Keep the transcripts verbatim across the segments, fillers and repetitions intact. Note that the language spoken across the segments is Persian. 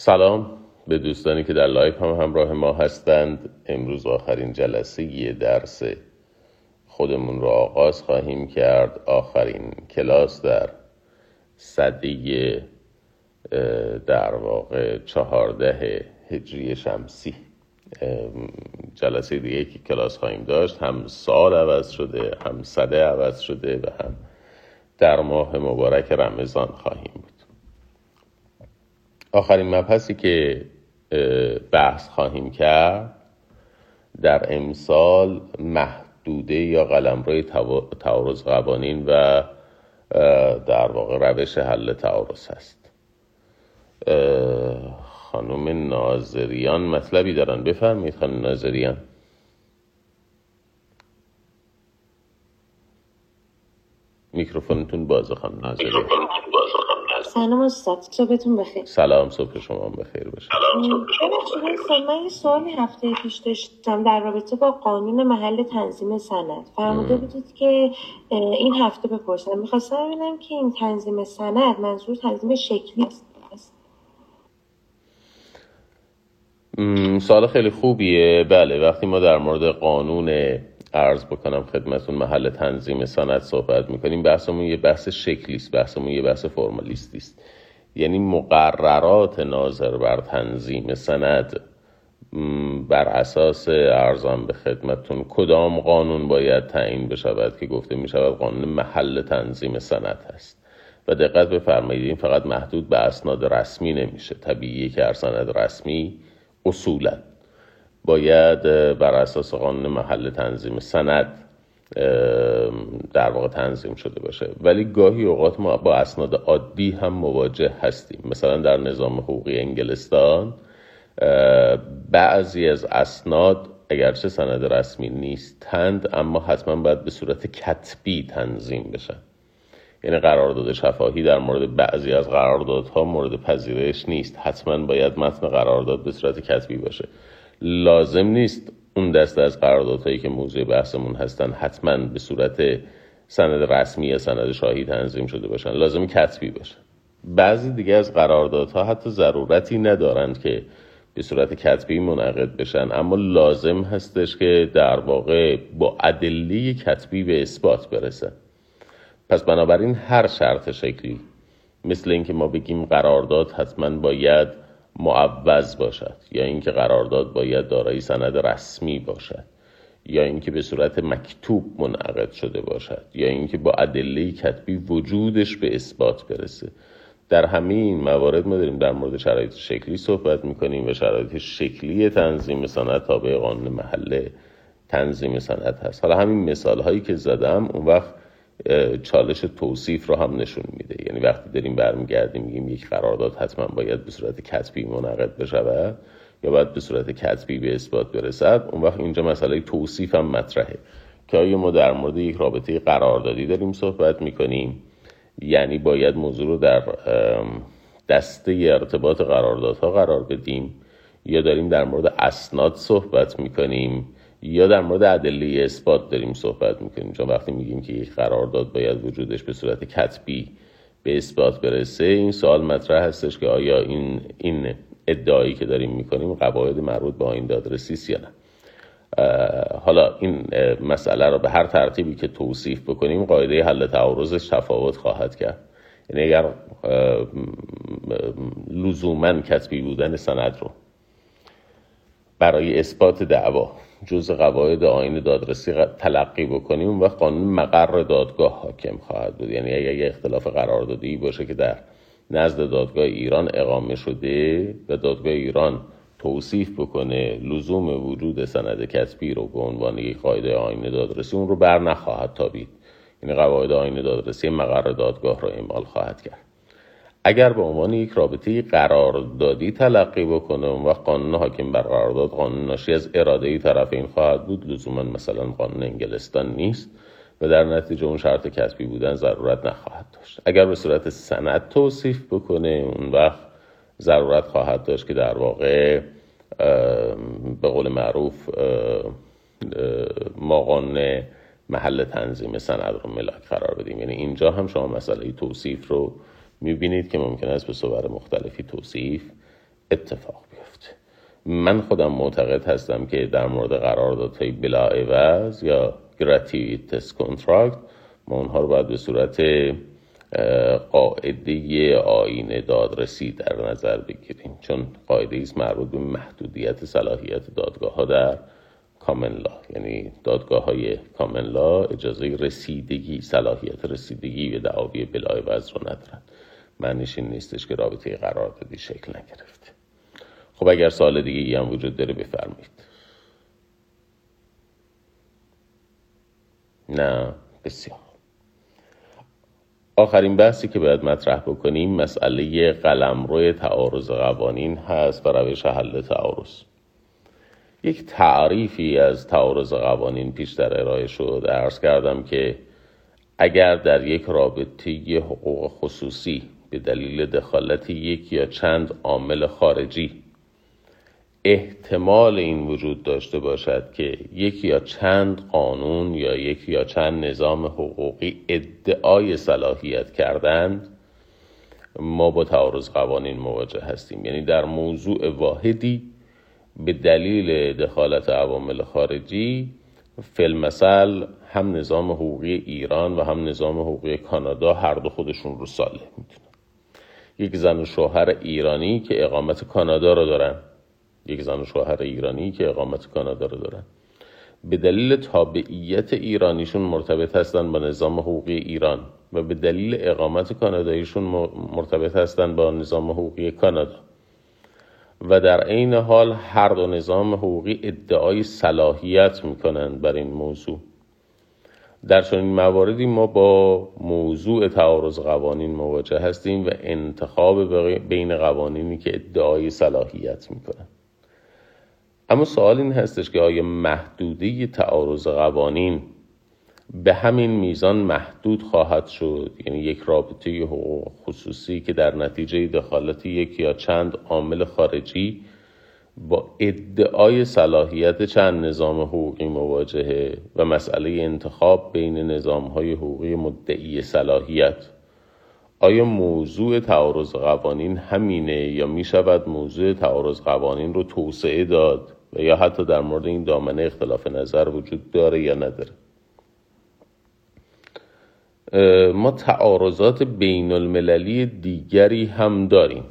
سلام به دوستانی که در لایو هم همراه ما هستند. امروز آخرین جلسه درس خودمون رو آغاز خواهیم کرد. آخرین کلاس در سده در واقع چهارده هجری شمسی. جلسه دیگه که کلاس خواهیم داشت هم سال عوض شده، هم سده عوض شده و هم در ماه مبارک رمضان خواهیم بود. آخرین مبحثی که بحث خواهیم کرد در امثال محدوده یا قلمرو تعارض قوانین و در واقع روش حل تعارض هست. خانم ناظریان مطلبی دارن، بفرمایید خانم ناظریان. میکروفونتون بازه خانم ناظریان. سلام استاد، صبحتون بخیر. سلام، صبح شما بخیر باشه. سلام، صبح شما بخیر باشه. من یه سوالی هفته پیش داشتم در رابطه با قانون محل تنظیم سند. فرموده بودید که این هفته بپرسم. می‌خواستم ببینم که این تنظیم سند منظور تنظیم شکلی است. سوال خیلی خوبیه. بله، وقتی ما در مورد قانون عرض بکنم خدمتون محل تنظیم سند صحبت میکنیم، بحثمون یه بحث شکلی است، بحثمون یه بحث فرمالیستی است. یعنی مقررات ناظر بر تنظیم سند بر اساس ارزان به خدمتون کدام قانون باید تعیین بشود که گفته میشود قانون محل تنظیم سند هست. و دقت بفرمایید این فقط محدود به اسناد رسمی نمیشه. طبیعیه که هر سند رسمی اصولاً باید بر اساس قانون محل تنظیم سند در واقع تنظیم شده باشه، ولی گاهی اوقات ما با اسناد عادی هم مواجه هستیم. مثلا در نظام حقوقی انگلستان بعضی از اسناد اگرچه سند رسمی نیستند اما حتما باید به صورت کتبی تنظیم بشن. یعنی قرارداد شفاهی در مورد بعضی از قراردادها مورد پذیرش نیست، حتما باید متن قرارداد به صورت کتبی باشه. لازم نیست اون دسته از قراردادهایی که موضوع بحثمون هستن حتما به صورت سند رسمی یا سند شاهی تنظیم شده باشن، لازم کتبی باشن. بعضی دیگه از قراردادها حتی ضرورتی ندارند که به صورت کتبی منعقد بشن، اما لازم هستش که در واقع با ادله کتبی به اثبات برسن. پس بنابراین هر شرط شکلی، مثل اینکه ما بگیم قرارداد حتما باید معوض باشد، یا اینکه قرارداد باید دارای سند رسمی باشد، یا اینکه به صورت مکتوب منعقد شده باشد، یا اینکه با ادله کتبی وجودش به اثبات برسه. در همین موارد ما داریم در مورد شرایط شکلی صحبت میکنیم و شرایط شکلی تنظیم سند تابع قانون محل تنظیم سند هست. حالا همین مثال هایی که زدم اون وقت چالش توصیف رو هم نشون میده. یعنی وقتی داریم برمیگردیم میگیم یک قرارداد حتما باید به صورت کتبی منعقد بشود یا باید به صورت کتبی به اثبات برسد، اون وقت اینجا مسئله توصیف هم مطرحه که آیا ما در مورد یک رابطه قراردادی داریم صحبت میکنیم، یعنی باید موضوع رو در دسته ارتباط قراردادها قرار بدیم، یا داریم در مورد اسناد صحبت میکنیم، یا در مورد ادله اثبات داریم صحبت میکنیم. چون وقتی میگیم که یک قرارداد باید وجودش به صورت کتبی به اثبات برسه، این سوال مطرح هستش که آیا این این ادعایی که داریم میکنیم قواعد مربوط به آیین دادرسی است یا نه. حالا این مسئله رو به هر ترتیبی که توصیف بکنیم قاعده حل تعارضش تفاوت خواهد کرد. یعنی اگر لزوماً کتبی بودن سند رو برای اثبات دعوا جزء قواعد آیین دادرسی تلقی بکنیم، اون وقت قانون مقر دادگاه حاکم خواهد بود. یعنی اگر یک اختلاف قراردادی باشه که در نزد دادگاه ایران اقامه شده و دادگاه ایران توصیف بکنه لزوم وجود سند کتبی رو به عنوان یک قاعده آیین دادرسی، اون رو بر نخواهد تابید. یعنی قواعد آیین دادرسی مقر دادگاه رو اعمال خواهد کرد. اگر به عنوان یک رابطه قراردادی تلقی بکنه، اون وقت قانون حاکم بر قرارداد قانون ناشی از اراده طرفین خواهد بود، لزوما مثلا قانون انگلستان نیست و در نتیجه اون شرط کتبی بودن ضرورت نخواهد داشت. اگر به صورت سند توصیف بکنه، اون وقت ضرورت خواهد داشت که در واقع به قول معروف ما قانون محل تنظیم سند رو ملاک قرار بدیم. یعنی اینجا هم شما مسئله توصیف رو میبینید که ممکن است به صور مختلفی توصیف اتفاق بیفته. من خودم معتقد هستم که در مورد قراردادهای بلاعوض یا gratuitous contract ما اونها رو باید به صورت قاعده آیین دادرسی در نظر بگیریم، چون قاعده ایست مربوط به محدودیت صلاحیت دادگاه ها در کامن لا، یعنی دادگاه های کامن لا اجازه رسیدگی، صلاحیت رسیدگی به دعاوی بلاعوض رو ندارن. معنیش این نیستش که رابطه قراردادی شکل نگرفته. خب اگر سوال دیگه ای هم وجود داره بفرمایید. نه، بسیار. آخرین بحثی که باید مطرح بکنیم مسئله قلمرو تعارض قوانین هست و روش حل تعارض. یک تعریفی از تعارض قوانین پیشتر ارائه شد. عرض کردم که اگر در یک رابطه حقوق خصوصی به دلیل دخالت یک یا چند عامل خارجی احتمال این وجود داشته باشد که یک یا چند قانون یا یک یا چند نظام حقوقی ادعای صلاحیت کردند، ما با تعارض قوانین مواجه هستیم. یعنی در موضوع واحدی به دلیل دخالت عوامل خارجی، فی‌المثل هم نظام حقوقی ایران و هم نظام حقوقی کانادا هر دو خودشون رو صالح میدونن. یک زن و شوهر ایرانی که اقامت کانادا رو دارن یک زن و شوهر ایرانی که اقامت کانادا رو دارن به دلیل تابعیت ایرانیشون مرتبط هستن با نظام حقوقی ایران و به دلیل اقامت کاناداییشون مرتبط هستن با نظام حقوقی کانادا و در عین حال هر دو نظام حقوقی ادعای صلاحیت میکنند بر این موضوع. در چنین مواردی ما با موضوع تعارض قوانین مواجه هستیم و انتخاب بین قوانینی که ادعای صلاحیت میکنند. اما سوال این هستش که آیا محدوده تعارض قوانین به همین میزان محدود خواهد شد؟ یعنی یک رابطه حقوق خصوصی که در نتیجه دخالت یک یا چند عامل خارجی با ادعای صلاحیت چند نظام حقوقی مواجهه و مسئله انتخاب بین نظام‌های حقوقی مدعی صلاحیت، آیا موضوع تعارض قوانین همینه یا می شود موضوع تعارض قوانین رو توسعه داد و یا حتی در مورد این دامنه اختلاف نظر وجود داره یا نداره؟ ما تعارضات بین المللی دیگری هم داریم.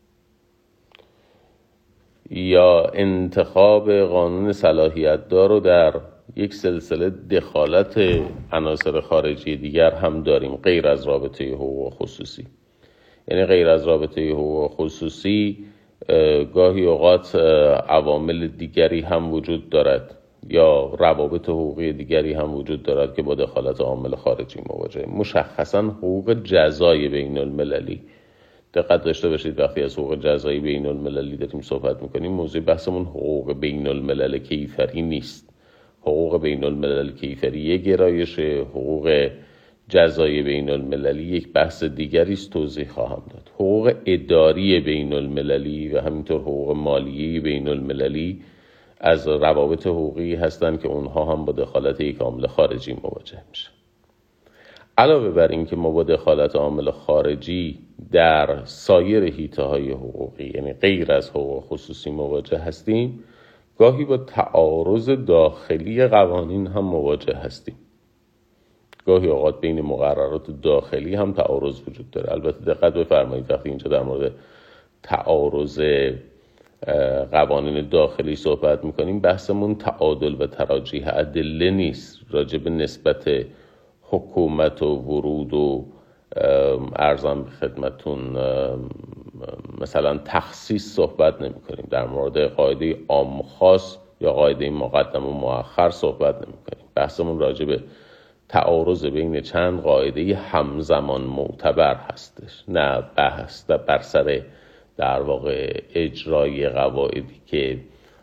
یا انتخاب قانون صلاحیت دار رو در یک سلسله دخالت عناصر خارجی دیگر هم داریم غیر از رابطه حقوق خصوصی. یعنی غیر از رابطه حقوق خصوصی گاهی اوقات عوامل دیگری هم وجود دارد یا روابط حقوقی دیگری هم وجود دارد که با دخالت عامل خارجی مواجه. مشخصا حقوق جزایی بین المللی، دقت داشته باشید وقتی از حقوق جزایی بین المللی داریم صحبت میکنیم موضوع بحثمون حقوق بین الملل کیفری نیست. حقوق بین الملل کیفری یک گرایش، حقوق جزایی بین المللی یک بحث دیگری است، توضیح خواهم داد. حقوق اداری بین المللی و همینطور حقوق مالی بین المللی از روابط حقوقی هستند که اونها هم با دخالت یک عامل خارجی مواجه میشن. علاوه بر این که ما با دخالت عامل خارجی در سایر حیطه‌های حقوقی یعنی غیر از حقوق خصوصی مواجه هستیم، گاهی با تعارض داخلی قوانین هم مواجه هستیم. گاهی اوقات بین مقررات داخلی هم تعارض وجود داره. البته دقت بفرمایید وقتی اینجا در مورد تعارض قوانین داخلی صحبت میکنیم بحثمون تعادل و تراجیح ادله نیست. راجع به نسبت حکومت و ورود و ارزم به خدمتون مثلا تخصیص صحبت نمی کنیم. در مورد قاعده عام و خاص یا قاعده مقدم و مؤخر صحبت نمی کنیم. بحثمون راجع به تعارض بین چند قاعده همزمان معتبر هستش، نه بحث بر سر در واقع اجرای قواعدی که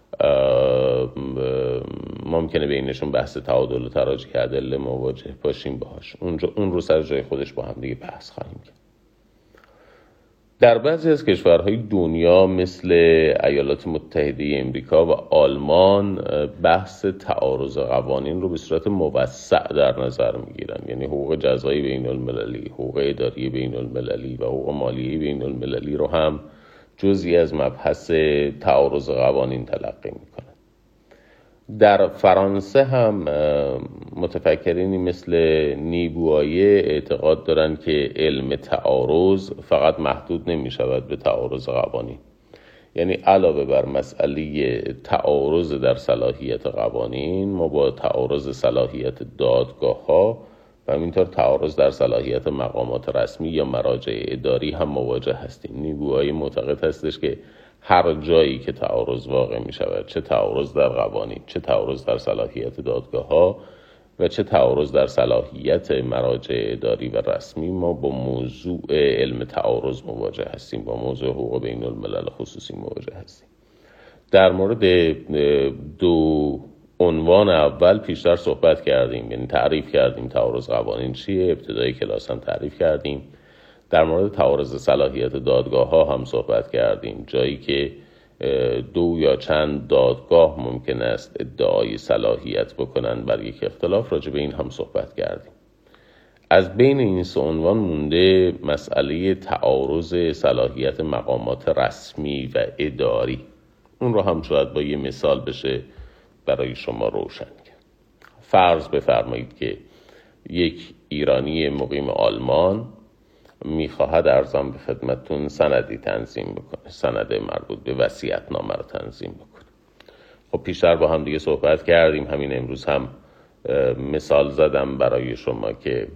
ممکنه بینشون بحث تعادل و تراجیح ادله مواجه باشیم باهاش. اونجا اون رو سر جای خودش با هم دیگه بحث خواهیم کرد. در بعضی از کشورهای دنیا مثل ایالات متحده امریکا و آلمان بحث تعارض قوانین رو به صورت موسع در نظر میگیرن. یعنی حقوق جزایی بین المللی، حقوق اداری بین المللی و حقوق مالی بین المللی رو هم جزئی از مبحث تعارض قوانین تلقی میکنن. در فرانسه هم متفکرینی مثل نیبوایه اعتقاد دارن که علم تعارض فقط محدود نمی شود به تعارض قوانین، یعنی علاوه بر مسئله تعارض در صلاحیت قوانین، ما با تعارض صلاحیت دادگاه ها و همینطور تعارض در صلاحیت مقامات رسمی یا مراجع اداری هم مواجه هستیم. نیبویی معتقد هستش که هر جایی که تعارض واقع می شود، چه تعارض در قوانین، چه تعارض در صلاحیت دادگاه ها و چه تعارض در صلاحیت مراجع اداری و رسمی، ما با موضوع علم تعارض مواجه هستیم، با موضوع حقوق بین الملل خصوصی مواجه هستیم. در مورد دو عنوان اول پیشتر صحبت کردیم، یعنی تعریف کردیم تعارض قوانین چیه، ابتدای کلاس هم تعریف کردیم. در مورد تعارض صلاحیت دادگاه ها هم صحبت کردیم، جایی که دو یا چند دادگاه ممکن است ادعای صلاحیت بکنن بر یک اختلاف، راجع به این هم صحبت کردیم. از بین این سه عنوان مونده مسئله تعارض صلاحیت مقامات رسمی و اداری. اون رو هم شاید با یه مثال بشه برای شما روشن کرد. فرض بفرمایید که یک ایرانی مقیم آلمان میخواهد ارزم به خدمتون سندی تنظیم بکنه، سند مربوط به وصیت‌نامه رو تنظیم بکنه. خب پیشتر با هم دیگه صحبت کردیم، همین امروز هم مثال زدم برای شما که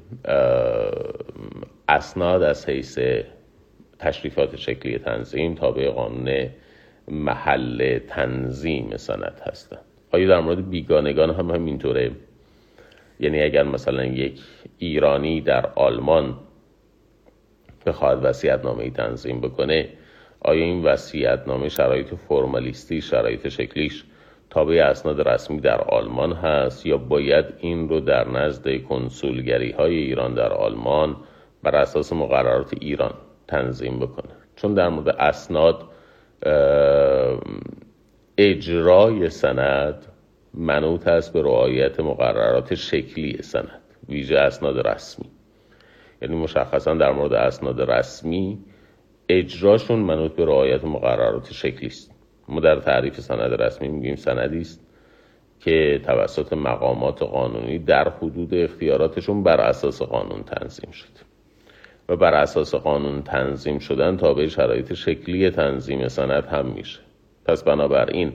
اسناد از حیث تشریفات شکلی تنظیم تابع قانون محل تنظیم سند هستن. آیا در مورد بیگانگان هم همینطوره؟ یعنی اگر مثلا یک ایرانی در آلمان بخواد وصیت‌نامه‌ای تنظیم بکنه، آیا این وصیت‌نامه شرایط فرمالیستی، شرایط شکلیش تابع اسناد رسمی در آلمان هست یا باید این رو در نزد کنسولگری‌های ایران در آلمان بر اساس مقررات ایران تنظیم بکنه؟ چون در مورد اسناد اجرای سند منوط است به رعایت مقررات شکلی سند، ویژه اسناد رسمی. یعنی مشخصا در مورد اسناد رسمی اجراشون منوط به رعایت مقررات شکلی است. ما در تعریف سند رسمی میگیم سندی است که توسط مقامات قانونی در حدود اختیاراتشون بر اساس قانون تنظیم شد و بر اساس قانون تنظیم شدن تابع شرایط شکلی تنظیم سند هم میشه. پس بنابراین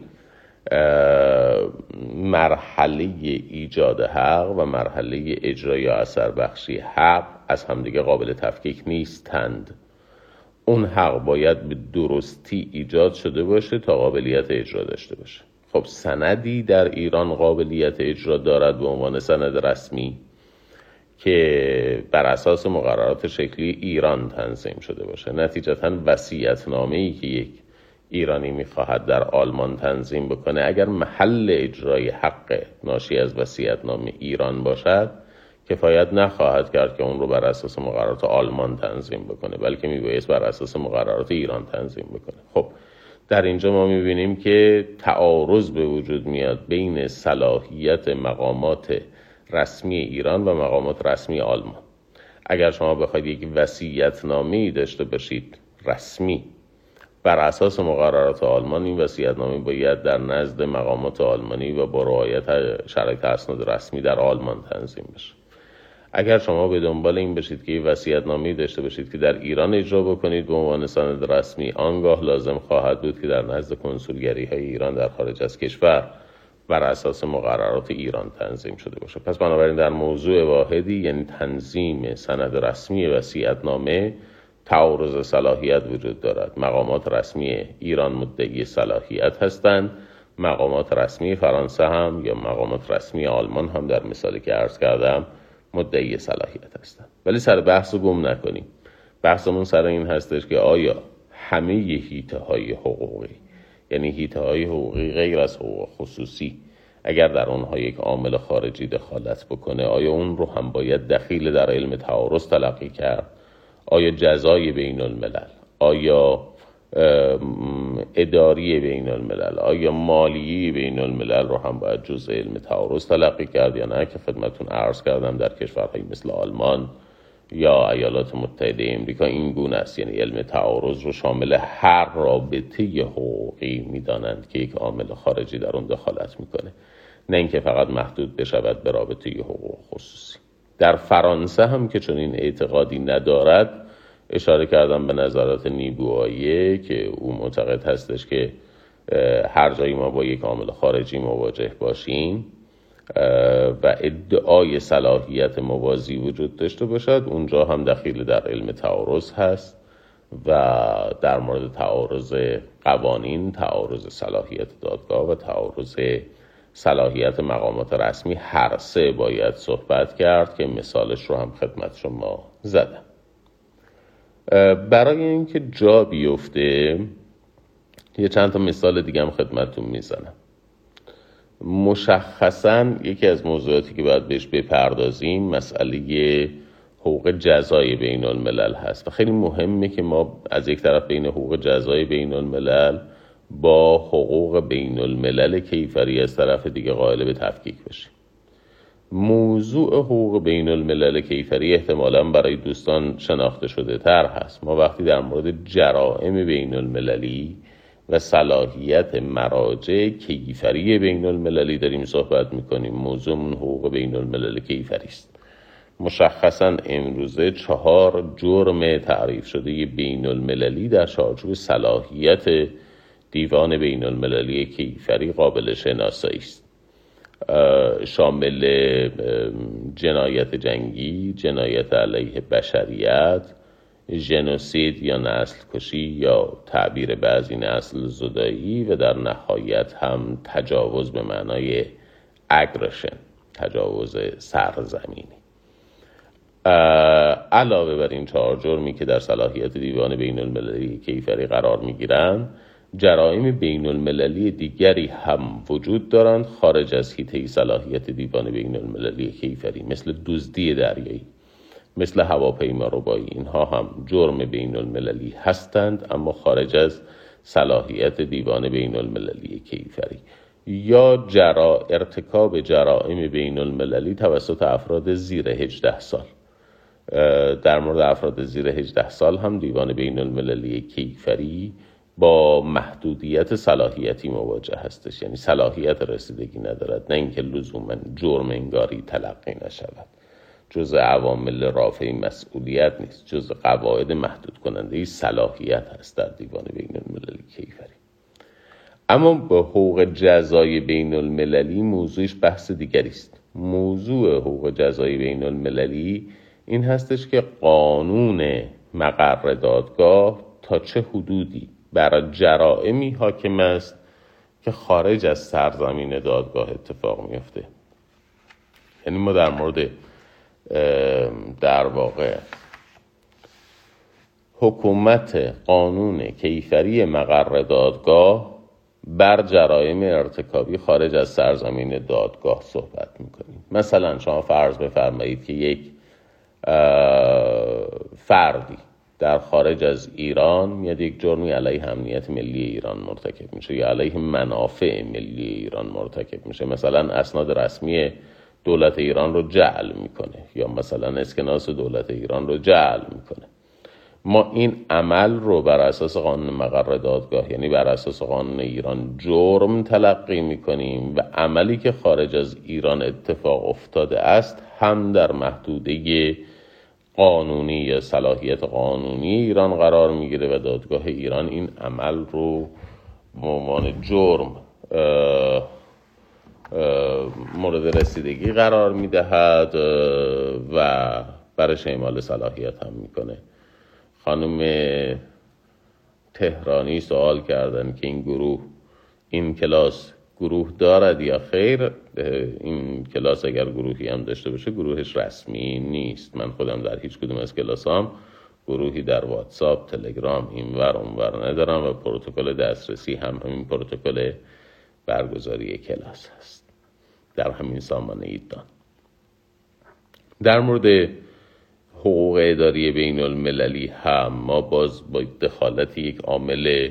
مرحله ایجاد حق و مرحله اجرا یا اثر بخشی حق از همدیگه قابل تفکیک نیستند. اون حق باید به درستی ایجاد شده باشه تا قابلیت اجرا داشته باشه. خب سندی در ایران قابلیت اجرا دارد به عنوان سند رسمی که بر اساس مقررات شکلی ایران تنظیم شده باشه. نتیجتاً وصیت‌نامه‌ای که یک ایرانی میخواهد در آلمان تنظیم بکنه، اگر محل اجرای حق ناشی از وصیت‌نامه ایران باشد، کفایت نخواهد کرد که اون رو بر اساس مقررات آلمان تنظیم بکنه، بلکه میبایست بر اساس مقررات ایران تنظیم بکنه. خب در اینجا ما میبینیم که تعارض به وجود میاد بین صلاحیت مقامات رسمی ایران و مقامات رسمی آلمان. اگر شما بخواید یک وصیت‌نامه‌ای داشته باشید رسمی بر اساس مقررات آلمان، این وصیت‌نامه باید در نزد مقامات آلمانی و با رعایت شرایط اسناد رسمی در آلمان تنظیم بشه. اگر شما به دنبال این بشید که این وصیت‌نامه‌ای داشته باشید که در ایران اجرا بکنید به عنوان سند رسمی، آنگاه لازم خواهد بود که در نزد کنسولگری‌های ایران در خارج از کشور بر اساس مقررات ایران تنظیم شده باشه. پس بنابراین در موضوع واحدی، یعنی تنظیم سند رسمی وصیت‌نامه، تعارض صلاحیت وجود دارد. مقامات رسمی ایران مدعی صلاحیت هستند، مقامات رسمی فرانسه هم یا مقامات رسمی آلمان هم در مثالی که عرض کردم مدعی صلاحیت هستند. ولی سر بحث رو گم نکنیم. بحثمون سر این هستش که آیا همه حیطه های حقوقی، یعنی حیطه های حقوقی غیر از حقوق خصوصی، اگر در اونها یک عامل خارجی دخالت بکنه، آیا اون رو هم باید دخیل در علم تعارض تلقی کرد؟ آیا جزای بین الملل، آیا اداری بین الملل، آیا مالی بین الملل رو هم باید جزء علم تعارض تلقی کرد یا نه؟ که خدمتون عرض کردم در کشورهایی مثل آلمان، یا ایالات متحده امریکا این گونه است، یعنی علم تعارض رو شامل هر رابطه حقوقی میدانند که یک عامل خارجی در اون دخالت میکنه، نه اینکه فقط محدود بشود به رابطه حقوق خصوصی. در فرانسه هم که چون این اعتقادی ندارد، اشاره کردم به نظرات نیبواییه که او معتقد هستش که هر جایی ما با یک عامل خارجی مواجه باشیم و ادعای صلاحیت موازی وجود داشته باشد، اونجا هم دخیل در علم تعارض هست و در مورد تعارض قوانین، تعارض صلاحیت دادگاه و تعارض صلاحیت مقامات رسمی هر سه باید صحبت کرد که مثالش رو هم خدمت شما زدم. برای اینکه جا بیفته یه چند تا مثال دیگه هم خدمتتون میزنم. مشخصاً یکی از موضوعاتی که باید بهش بپردازیم مسئله حقوق جزای بین الملل هست و خیلی مهمه که ما از یک طرف بین حقوق جزای بین الملل با حقوق بین الملل کیفری از طرف دیگه قائل به تفکیک بشیم. موضوع حقوق بین الملل کیفری احتمالاً برای دوستان شناخته شده تر هست. ما وقتی در مورد جرائم بین المللی و صلاحیت مراجع کیفری بین المللی داریم صحبت میکنیم، موضوعمون حقوق بین الملل کیفری است. مشخصاً امروزه چهار جرم تعریف شده بین المللی در چارچوب صلاحیت دیوان بین المللی کیفری قابل شناسایی است. شامل جنایت جنگی، جنایت علیه بشریت، ژنوسید یا نسل کشی یا تعبیر بعضی نسل زدایی و در نهایت هم تجاوز به معنای اگرشن، تجاوز سرزمینی. علاوه بر این چهار جرمی که در صلاحیت دیوان بین المللی کیفری قرار می گیرند، جرائم بین المللی دیگری هم وجود دارند خارج از حیطه صلاحیت دیوان بین المللی کیفری، مثل دزدی دریایی، مثل هواپیما ربایی. اینها هم جرم بین المللی هستند اما خارج از صلاحیت دیوان بین المللی کیفری. یا جرا ارتکاب جرائم بین المللی توسط افراد زیر هجده سال. در مورد افراد زیر هجده سال هم دیوان بین المللی کیفری با محدودیت صلاحیتی مواجه هستش، یعنی صلاحیت رسیدگی ندارد، نه اینکه لزوما جرم انگاری تلقی نشود. جزء عوامل رافع مسئولیت نیست، جزء قواعد محدود کننده صلاحیت هست در دیوان بین المللی کیفری. اما با حقوق جزای بین المللی موضوعش بحث دیگری است. موضوع حقوق جزای بین المللی این هستش که قانون مقر دادگاه تا چه حدودی بر جرائمی حاکم است که خارج از سرزمین دادگاه اتفاق میفته. یعنی ما در مورد در واقع حکومت قانون کیفری مقر دادگاه بر جرایم ارتکابی خارج از سرزمین دادگاه صحبت میکنیم. مثلا شما فرض بفرمایید که یک فردی در خارج از ایران میاد یک جرمی علیه امنیت ملی ایران مرتکب میشه یا علیه منافع ملی ایران مرتکب میشه، مثلا اسناد رسمی دولت ایران رو جعل میکنه یا مثلا اسکناس دولت ایران رو جعل میکنه. ما این عمل رو بر اساس قانون مقر دادگاه، یعنی بر اساس قانون ایران، جرم تلقی میکنیم و عملی که خارج از ایران اتفاق افتاده است هم در محدوده قانونی یا صلاحیت قانونی ایران قرار میگیره و دادگاه ایران این عمل رو به عنوان جرم مورد رسیدگی قرار میدهد و برش اعمال صلاحیت هم میکنه. خانم تهرانی سوال کردن که این گروه این کلاس گروه دارد یا خیر. این کلاس اگر گروهی هم داشته باشه گروهش رسمی نیست. من خودم در هیچ کدوم از کلاسام گروهی در واتساپ، تلگرام اینور اونور ندارم و پروتکل دسترسی هم همین پروتکل برگزاری کلاس هست در همین سامانه ایدان. در مورد حقوق اداری بین المللی هم ما باز با دخالت یک عامل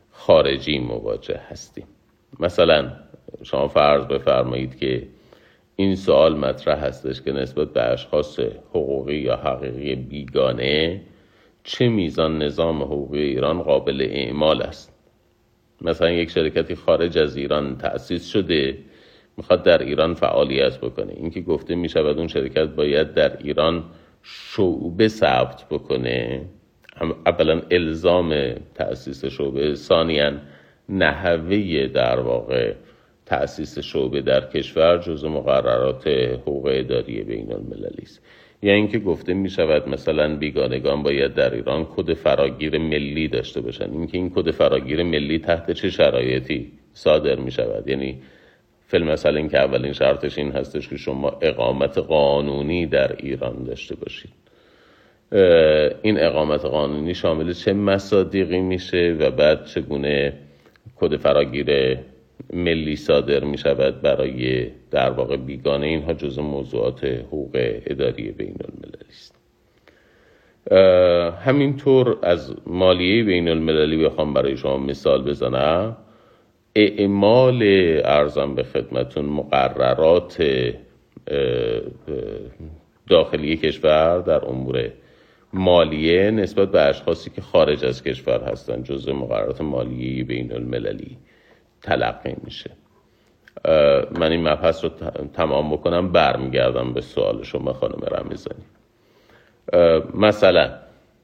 خارجی مواجه هستیم. مثلا شما فرض بفرمایید که این سوال مطرح هستش که نسبت به اشخاص حقوقی یا حقیقی بیگانه چه میزان نظام حقوقی ایران قابل اعمال است. مثلا یک شرکتی خارج از ایران تأسیس شده، میخواد در ایران فعالیت بکنه. این که گفته میشود اون شرکت باید در ایران شعبه ثبت بکنه، اولا الزام تأسیس شعبه، ثانیاً نحوه در واقع تأسیس شعبه در کشور جزو مقررات حقوق اداری بین المللی است. یا اینکه گفته می شود مثلا بیگانگان باید در ایران کد فراگیر ملی داشته باشن. اینکه این کد فراگیر ملی تحت چه شرایطی صادر می شود، یعنی فیلم مثلا این که اولین شرطش این هستش که شما اقامت قانونی در ایران داشته باشید. این اقامت قانونی شامل چه مصادیقی میشه و بعد چگونه کد فراگیر ملی صادر می شود برای در واقع بیگانه. اینها جزو موضوعات حقوق اداری بین المللی است. همینطور از مالیه بین المللی بخوام برای شما مثال بزنم، اعمال ارزم به خدمتون مقررات داخلی کشور در امور مالیه نسبت به اشخاصی که خارج از کشور هستند جزو مقررات مالیه بین المللی تلقی میشه. من این مبحث رو تمام بکنم برمیگردم به سوال شما خانم رمضانی. مثلا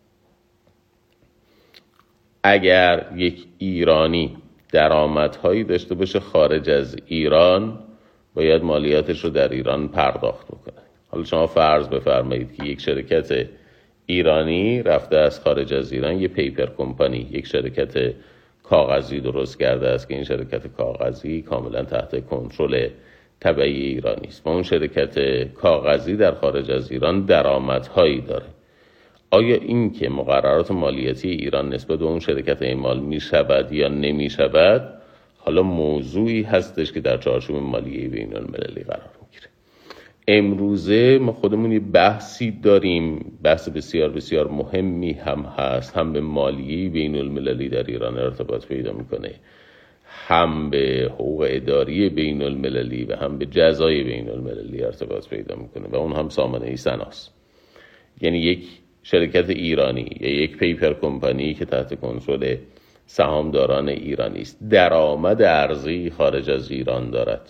اگر یک ایرانی درآمدهایی داشته باشه خارج از ایران، باید مالیاتش رو در ایران پرداخت بکنه. حالا شما فرض بفرمایید که یک شرکت ایرانی رفته از خارج از ایران یه پیپر کمپانی، یک شرکت کاغذی درست کرده است که این شرکت کاغذی کاملا تحت کنترل تبعی ایرانی است و اون شرکت کاغذی در خارج از ایران درآمدهایی داره. آیا این که مقررات مالیاتی ایران نسبت به اون شرکت اعمال می شود یا نمی شود، حالا موضوعی هستش که در چارچوب مالیه بین المللی قرار میگیره. امروزه ما خودمون یه بحثی داریم، بحث بسیار بسیار مهمی هم هست، هم به مالیه بین المللی در ایران ارتباط پیدا میکنه، هم به حقوق اداری بین المللی و هم به جزای بین المللی ارتباط پیدا میکنه و اون هم سامانه سناست. یعنی یک شرکت ایرانی یا یک پیپر کمپانی که تحت کنترل سهامداران ایرانی است درآمد ارزی خارج از ایران دارد،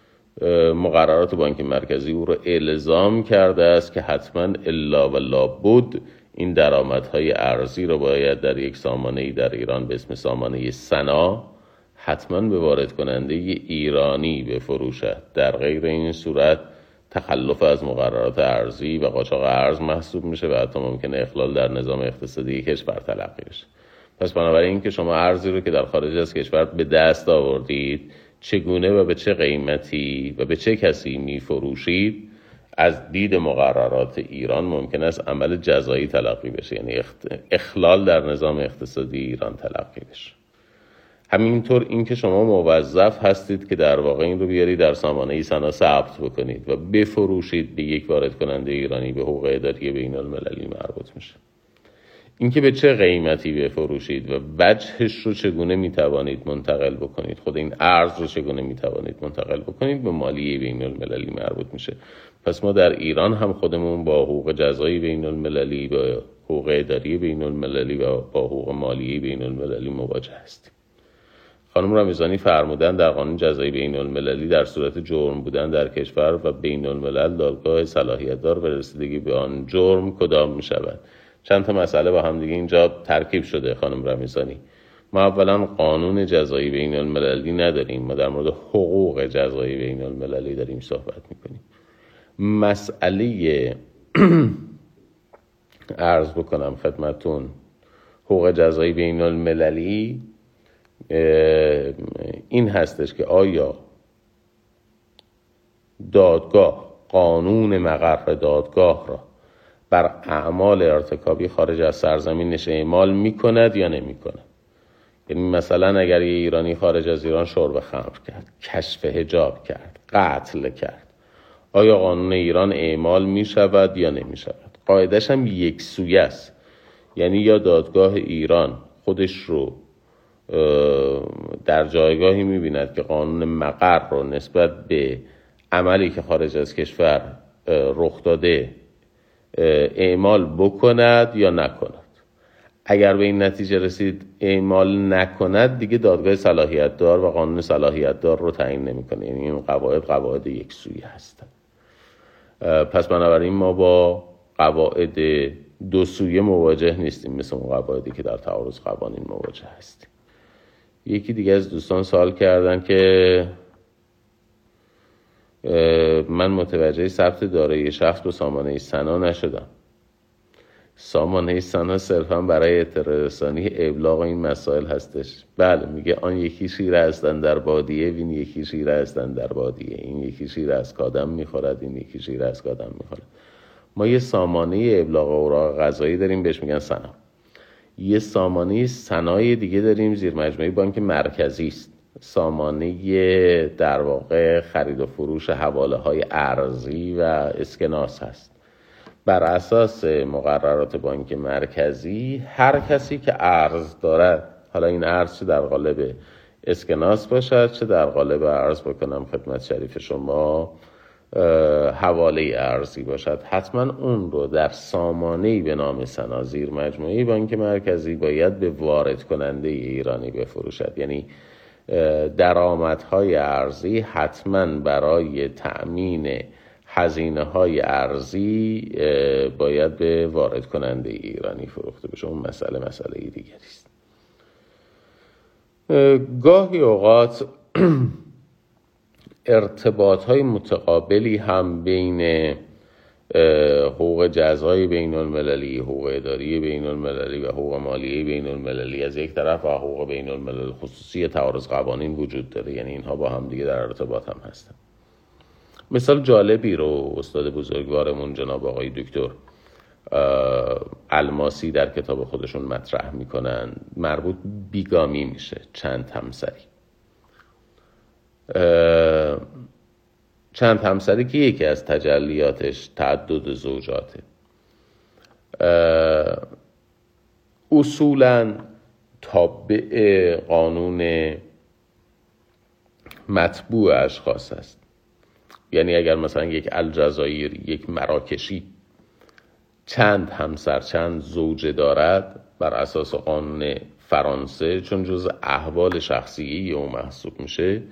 مقررات بانک مرکزی او را الزام کرده است که حتما الا و لابد این درآمدهای ارزی را باید در یک سامانه‌ای در ایران به اسم سامانه سنا حتما به وارد کننده ایرانی بفروشد. در غیر این صورت تخلف از مقررات ارزی و قاچاق ارز محسوب میشه و حتی ممکنه اخلال در نظام اقتصادی کشور تلقی بشه. پس بنابراین که شما ارزی رو که در خارج از کشور به دست آوردید چگونه و به چه قیمتی و به چه کسی میفروشید، از دید مقررات ایران ممکن است عمل جزایی تلقی بشه، یعنی اخلال در نظام اقتصادی ایران تلقی بشه. همینطور این که شما موظف هستید که در واقع این رو بیارید در سامانه سنا ثبت بکنید و بفروشید به یک وارد کننده ایرانی به حقوق اداری بین المللی مربوط میشه. اینکه به چه قیمتی بفروشید و وجهش رو چگونه میتوانید منتقل بکنید، خود این ارز رو چگونه میتوانید منتقل بکنید، به مالیه بین المللی مربوط میشه. پس ما در ایران هم خودمون با حقوق جزایی بین المللی، با حقوق اداری بین المللی و با حقوق مالیه بین المللی مواجه هستیم. خانم رمضانی فرمودن در قانون جزایی بین المللی در صورت جرم بودن در کشور و بین الملل دادگاه صلاحیت دار به رسیدگی به آن جرم کدام می شود؟ چند تا مسئله با هم دیگه اینجا ترکیب شده خانم رمضانی. ما اولا قانون جزایی بین المللی نداریم، ما در مورد حقوق جزایی بین المللی داریم صحبت میکنیم. مسئله عرض بکنم خدمتون، حقوق جزایی بین المللی این هستش که آیا دادگاه قانون مقر دادگاه را بر اعمال ارتکابی خارج از سرزمینش اعمال میکند یا نمیکند. یعنی مثلا اگر یه ایرانی خارج از ایران شرب خمر کرد، کشف حجاب کرد، قتل کرد، آیا قانون ایران اعمال میشود یا نمیشود؟ قاعدش هم یک سویه است، یعنی یا دادگاه ایران خودش رو در جایگاهی میبیند که قانون مقر رو نسبت به عملی که خارج از کشور رخ داده اعمال بکند یا نکند. اگر به این نتیجه رسید اعمال نکند، دیگه دادگاه صلاحیت دار و قانون صلاحیت دار رو تعیین نمی‌کنه. یعنی این قواعد قواعد یکسویی هستند. پس بنابراین ما با قواعد دو سویه مواجه نیستیم، مثل اون قواعدی که در تعارض قوانین مواجه هستیم. یکی دیگه از دوستان سوال کردن که من متوجه ثبت دارایی شخص به سامانه سنا نشدم. سامانه سنا صرفا برای اطلاع رسانی ابلاغ این مسائل هستش. بله، میگه آن یکی شیر هستن در بادیه، این یکی شیر هستن در بادیه، این یکی شیر از کادم میخورد، این یکی شیر از کادم میخورد. ما یه سامانه ابلاغ اوراق قضایی داریم بهش میگن سنا. یه سامانه سنای دیگه داریم زیر مجموعه بانک مرکزی است. سامانه در واقع خرید و فروش حواله های ارزی و اسکناس هست. بر اساس مقررات بانک مرکزی هر کسی که ارز دارد، حالا این ارز چه در قالب اسکناس باشد چه در قالب ارز بکنم خدمت شریف شما حواله ارزی باشد، حتما اون رو در سامانه‌ای به نام سنا زیر مجموعه بانک مرکزی باید به وارد کننده ایرانی بفروشد. یعنی درآمدهای ارزی حتما برای تأمین هزینه های ارزی باید به وارد کننده ایرانی فروخته بشه. اون مسئله مسئله دیگری است. گاهی اوقات ارتباط های متقابلی هم بین حقوق جزایی بین المللی، حقوق اداری بین المللی و حقوق مالیه بین المللی از یک طرف و حقوق بین الملل خصوصی تعارض قوانین وجود داره. یعنی اینها با هم دیگه در ارتباط هم هستن. مثال جالبی رو استاد بزرگوارمون جناب آقای دکتر الماسی در کتاب خودشون مطرح میکنن، مربوط بیگامی میشه، چند همسری. چند همسری که یکی از تجلیاتش تعدد زوجاته. اصولاً تابع قانون مطبوع اشخاص است. یعنی اگر مثلا یک الجزایری، یک مراکشی چند همسر، چند زوجه دارد، بر اساس قانون فرانسه چون جز احوال شخصی او محسوب میشه،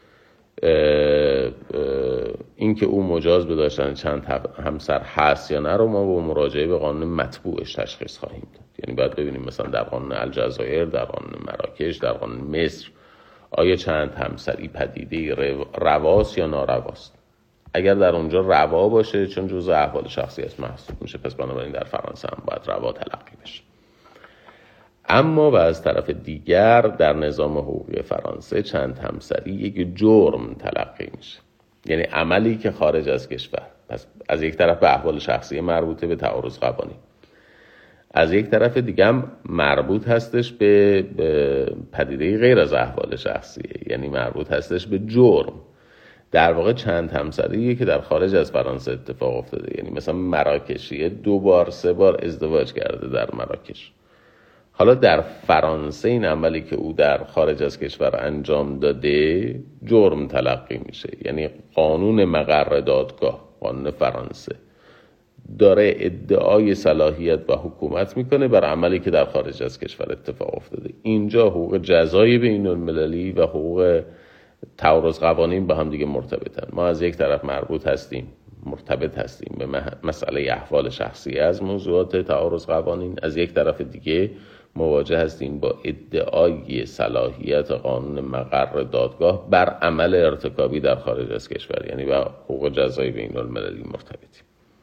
این که او مجاز به داشتن چند همسر هست یا نه رو ما با مراجعه به قانون مطبوعش تشخیص خواهیم داد. یعنی باید ببینیم مثلا در قانون الجزایر، در قانون مراکش، در قانون مصر آیا چند همسری پدیده رواست یا نارواست. اگر در اونجا روا باشه چون جزء احوال شخصی است محسوب میشه، پس بنابراین در فرانسه هم باید روا تلقی بشه. اما و از طرف دیگر در نظام حقوقی فرانسه چند همسری یک جرم تلقی میشه، یعنی عملی که خارج از کشور. پس از یک طرف به احوال شخصی مربوطه به تعارض قوانین، از یک طرف دیگه هم مربوط هستش به پدیده غیر از احوال شخصیه، یعنی مربوط هستش به جرم. در واقع چند همسریه که در خارج از فرانسه اتفاق افتاده. یعنی مثلا مراکشیه دو بار سه بار ازدواج کرده در مراکش، حالا در فرانسه این عملی که او در خارج از کشور انجام داده جرم تلقی میشه. یعنی قانون مقر دادگاه، قانون فرانسه داره ادعای صلاحیت و حکومت میکنه بر عملی که در خارج از کشور اتفاق افتاده. اینجا حقوق جزایی بین المللی و حقوق تعارض قوانین با هم دیگه مرتبطن. ما از یک طرف مربوط هستیم، مرتبط هستیم به مسئله احوال شخصی از موضوعات تعارض قوانین، از یک طرف دیگه مواجه هستیم با ادعای صلاحیت قانون مقر دادگاه بر عمل ارتکابی در خارج از کشور، یعنی با حقوق جزایی بین المللی مرتبطیم.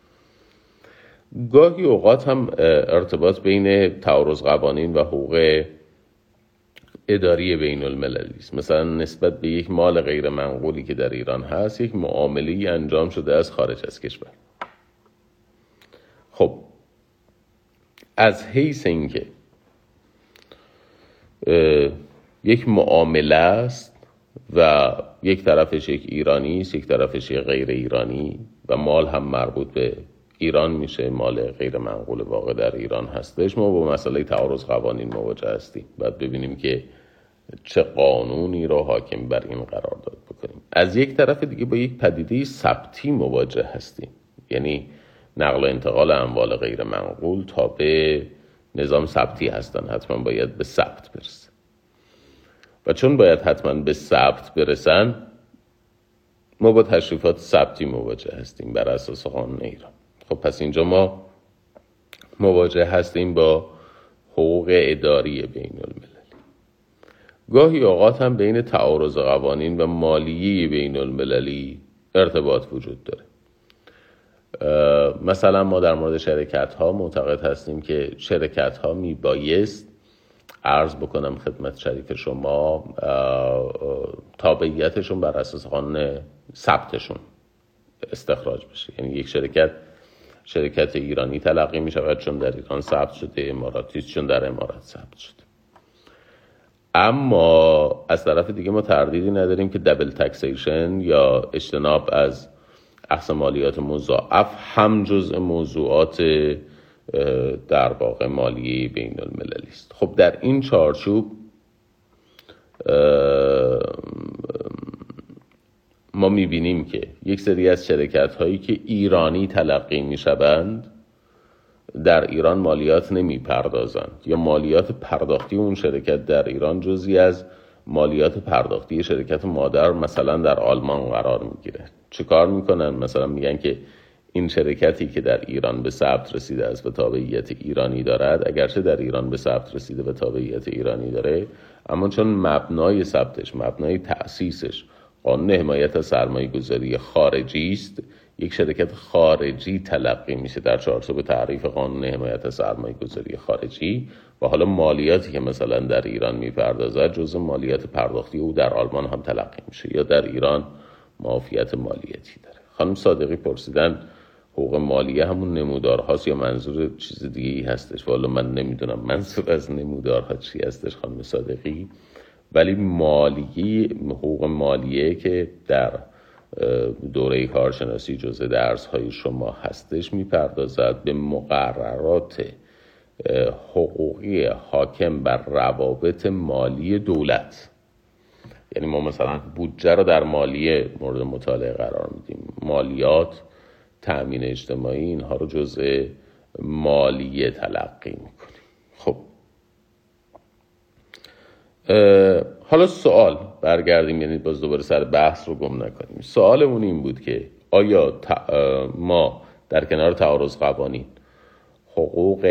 گاهی اوقات هم ارتباط بین تعارض قوانین و حقوق اداری بین المللی است. مثلا نسبت به یک مال غیر منقولی که در ایران هست، یک معامله‌ای انجام شده از خارج از کشور. خب از حیث اینکه یک معامله است و یک طرفش یک ایرانی است، یک طرفش یک غیر ایرانی و مال هم مربوط به ایران میشه، مال غیر منقول واقع در ایران هستش، ما با مسئله تعارض قوانین مواجه هستیم. باید ببینیم که چه قانونی رو حاکم بر این قرار داد بکنیم. بکنیم. از یک طرف دیگه با یک پدیده ثبتی مواجه هستیم، یعنی نقل و انتقال اموال غیر منقول تا به نظام ثبتی هستن، حتما باید به ثبت برسن و چون باید حتما به ثبت برسن ما با تشریفات ثبتی مواجه هستیم بر اساس قانون ایران. خب پس اینجا ما مواجه هستیم با حقوق اداری بین المللی. گاهی اوقات هم بین تعارض قوانین و مالیه بین المللی ارتباط وجود داره. مثلا ما در مورد شرکت ها معتقد هستیم که شرکت ها می بایست عرض بکنم خدمت شریف شما تابعیتشون بر اساس قانون ثبتشون استخراج بشه. یعنی یک شرکت شرکت ایرانی تلقی می شود چون در ایران ثبت شده، اماراتی چون در امارات ثبت شده. اما از طرف دیگه ما تردیدی نداریم که دبل تکسیشن یا اجتناب از اخذ مالیات مضاعف هم جزء موضوعات در واقع مالیه بین المللی است. خب در این چارچوب ما میبینیم که یک سری از شرکت هایی که ایرانی تلقی میشوند در ایران مالیات نمیپردازند یا مالیات پرداختی اون شرکت در ایران جزئی از مالیات پرداختی شرکت مادر مثلا در آلمان قرار میگیره. چه کار میکنن؟ مثلا میگن که این شرکتی که در ایران به ثبت رسیده است و تابعیت ایرانی دارد، اگرچه در ایران به ثبت رسیده و تابعیت ایرانی داره، اما چون مبنای ثبتش، مبنای تأسیسش قانون حمایت از سرمایه‌گذاری خارجی است، یک شرکت خارجی تلقی میشه در چارچوب تعریف قانون حمایت از سرمایه‌گذاری خارجی و حالا مالیاتی که مثلا در ایران میپردازد جزء مالیات پرداختی او در آلمان هم تلقی میشه یا در ایران معافیت مالیاتی داره. خانم صادقی پرسیدن حقوق مالیه همون نمودارهاست یا منظور چیز دیگه ای هستش؟ والا من نمیدونم منظور از نمودارها چی هستش خانم صادقی، ولی مالیه، حقوق مالیه که در دوره کارشناسی جزء درس‌های شما هستش میپردازد به مقررات حقوقی حاکم بر روابط مالی دولت. یعنی ما مثلا بودجه رو در مالیه مورد مطالعه قرار میدیم، مالیات، تأمین اجتماعی، اینها رو جزء مالیه تلقی میکنیم. خب حالا سوال برگردیم، یعنی باز دوباره سر بحث رو گم نکنیم. سوالمون این بود که آیا ما در کنار تعارض قوانین حقوق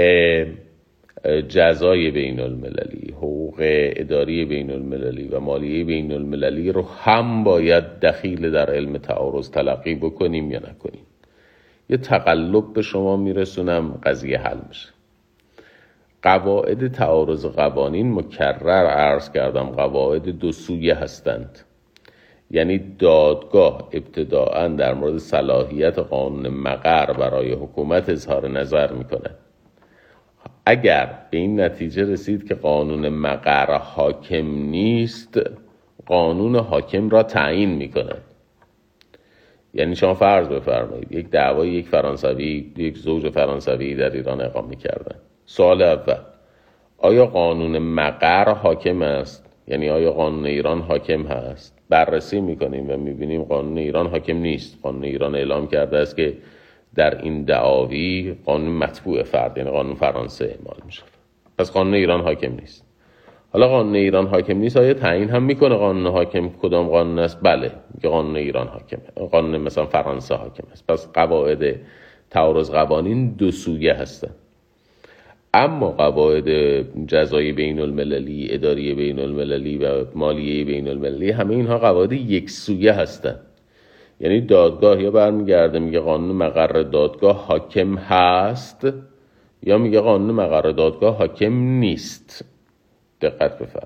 جزای بین المللی، حقوق اداری بین المللی و مالیه بین المللی رو هم باید دخیل در علم تعارض تلقی بکنیم یا نکنیم؟ یه تقلب به شما میرسونم قضیه حل میشه. قواعد تعارض قوانین مکرر عرض کردم قواعد دو سویه هستند. یعنی دادگاه ابتداءً در مورد صلاحیت قانون مقر برای حکومت اظهار نظر میکنه. اگر به این نتیجه رسید که قانون مقر حاکم نیست، قانون حاکم را تعیین میکنه. یعنی شما فرض بفرمایید یک دعوای یک فرانسوی، یک زوج فرانسوی در ایران اقامه کردن. سوال اول، آیا قانون مقر حاکم است؟ یعنی آیا قانون ایران حاکم هست؟ بررسی میکنیم و میبینیم قانون ایران حاکم نیست. قانون ایران اعلام کرده است که در این دعاوی قانون مطبوع فرد، یعنی قانون فرانسه اعمال میشه. پس قانون ایران حاکم نیست. حالا قانون ایران حاکم نیست، آیا تعیین هم میکنه قانون حاکم کدام قانون است؟ بله، میگه قانون ایران حاکمه، قانون مثلا فرانسه حاکم است. پس قواعد تعارض قوانین دو سویه هستن. اما قواعد جزایی بین المللی، اداری بین المللی و مالیه بین المللی، همه اینها قواعد یک سویه هستن. یعنی دادگاه یا برمیگرده میگه قانون مقر دادگاه حاکم هست یا میگه قانون مقر دادگاه حاکم نیست. دقت بفهم.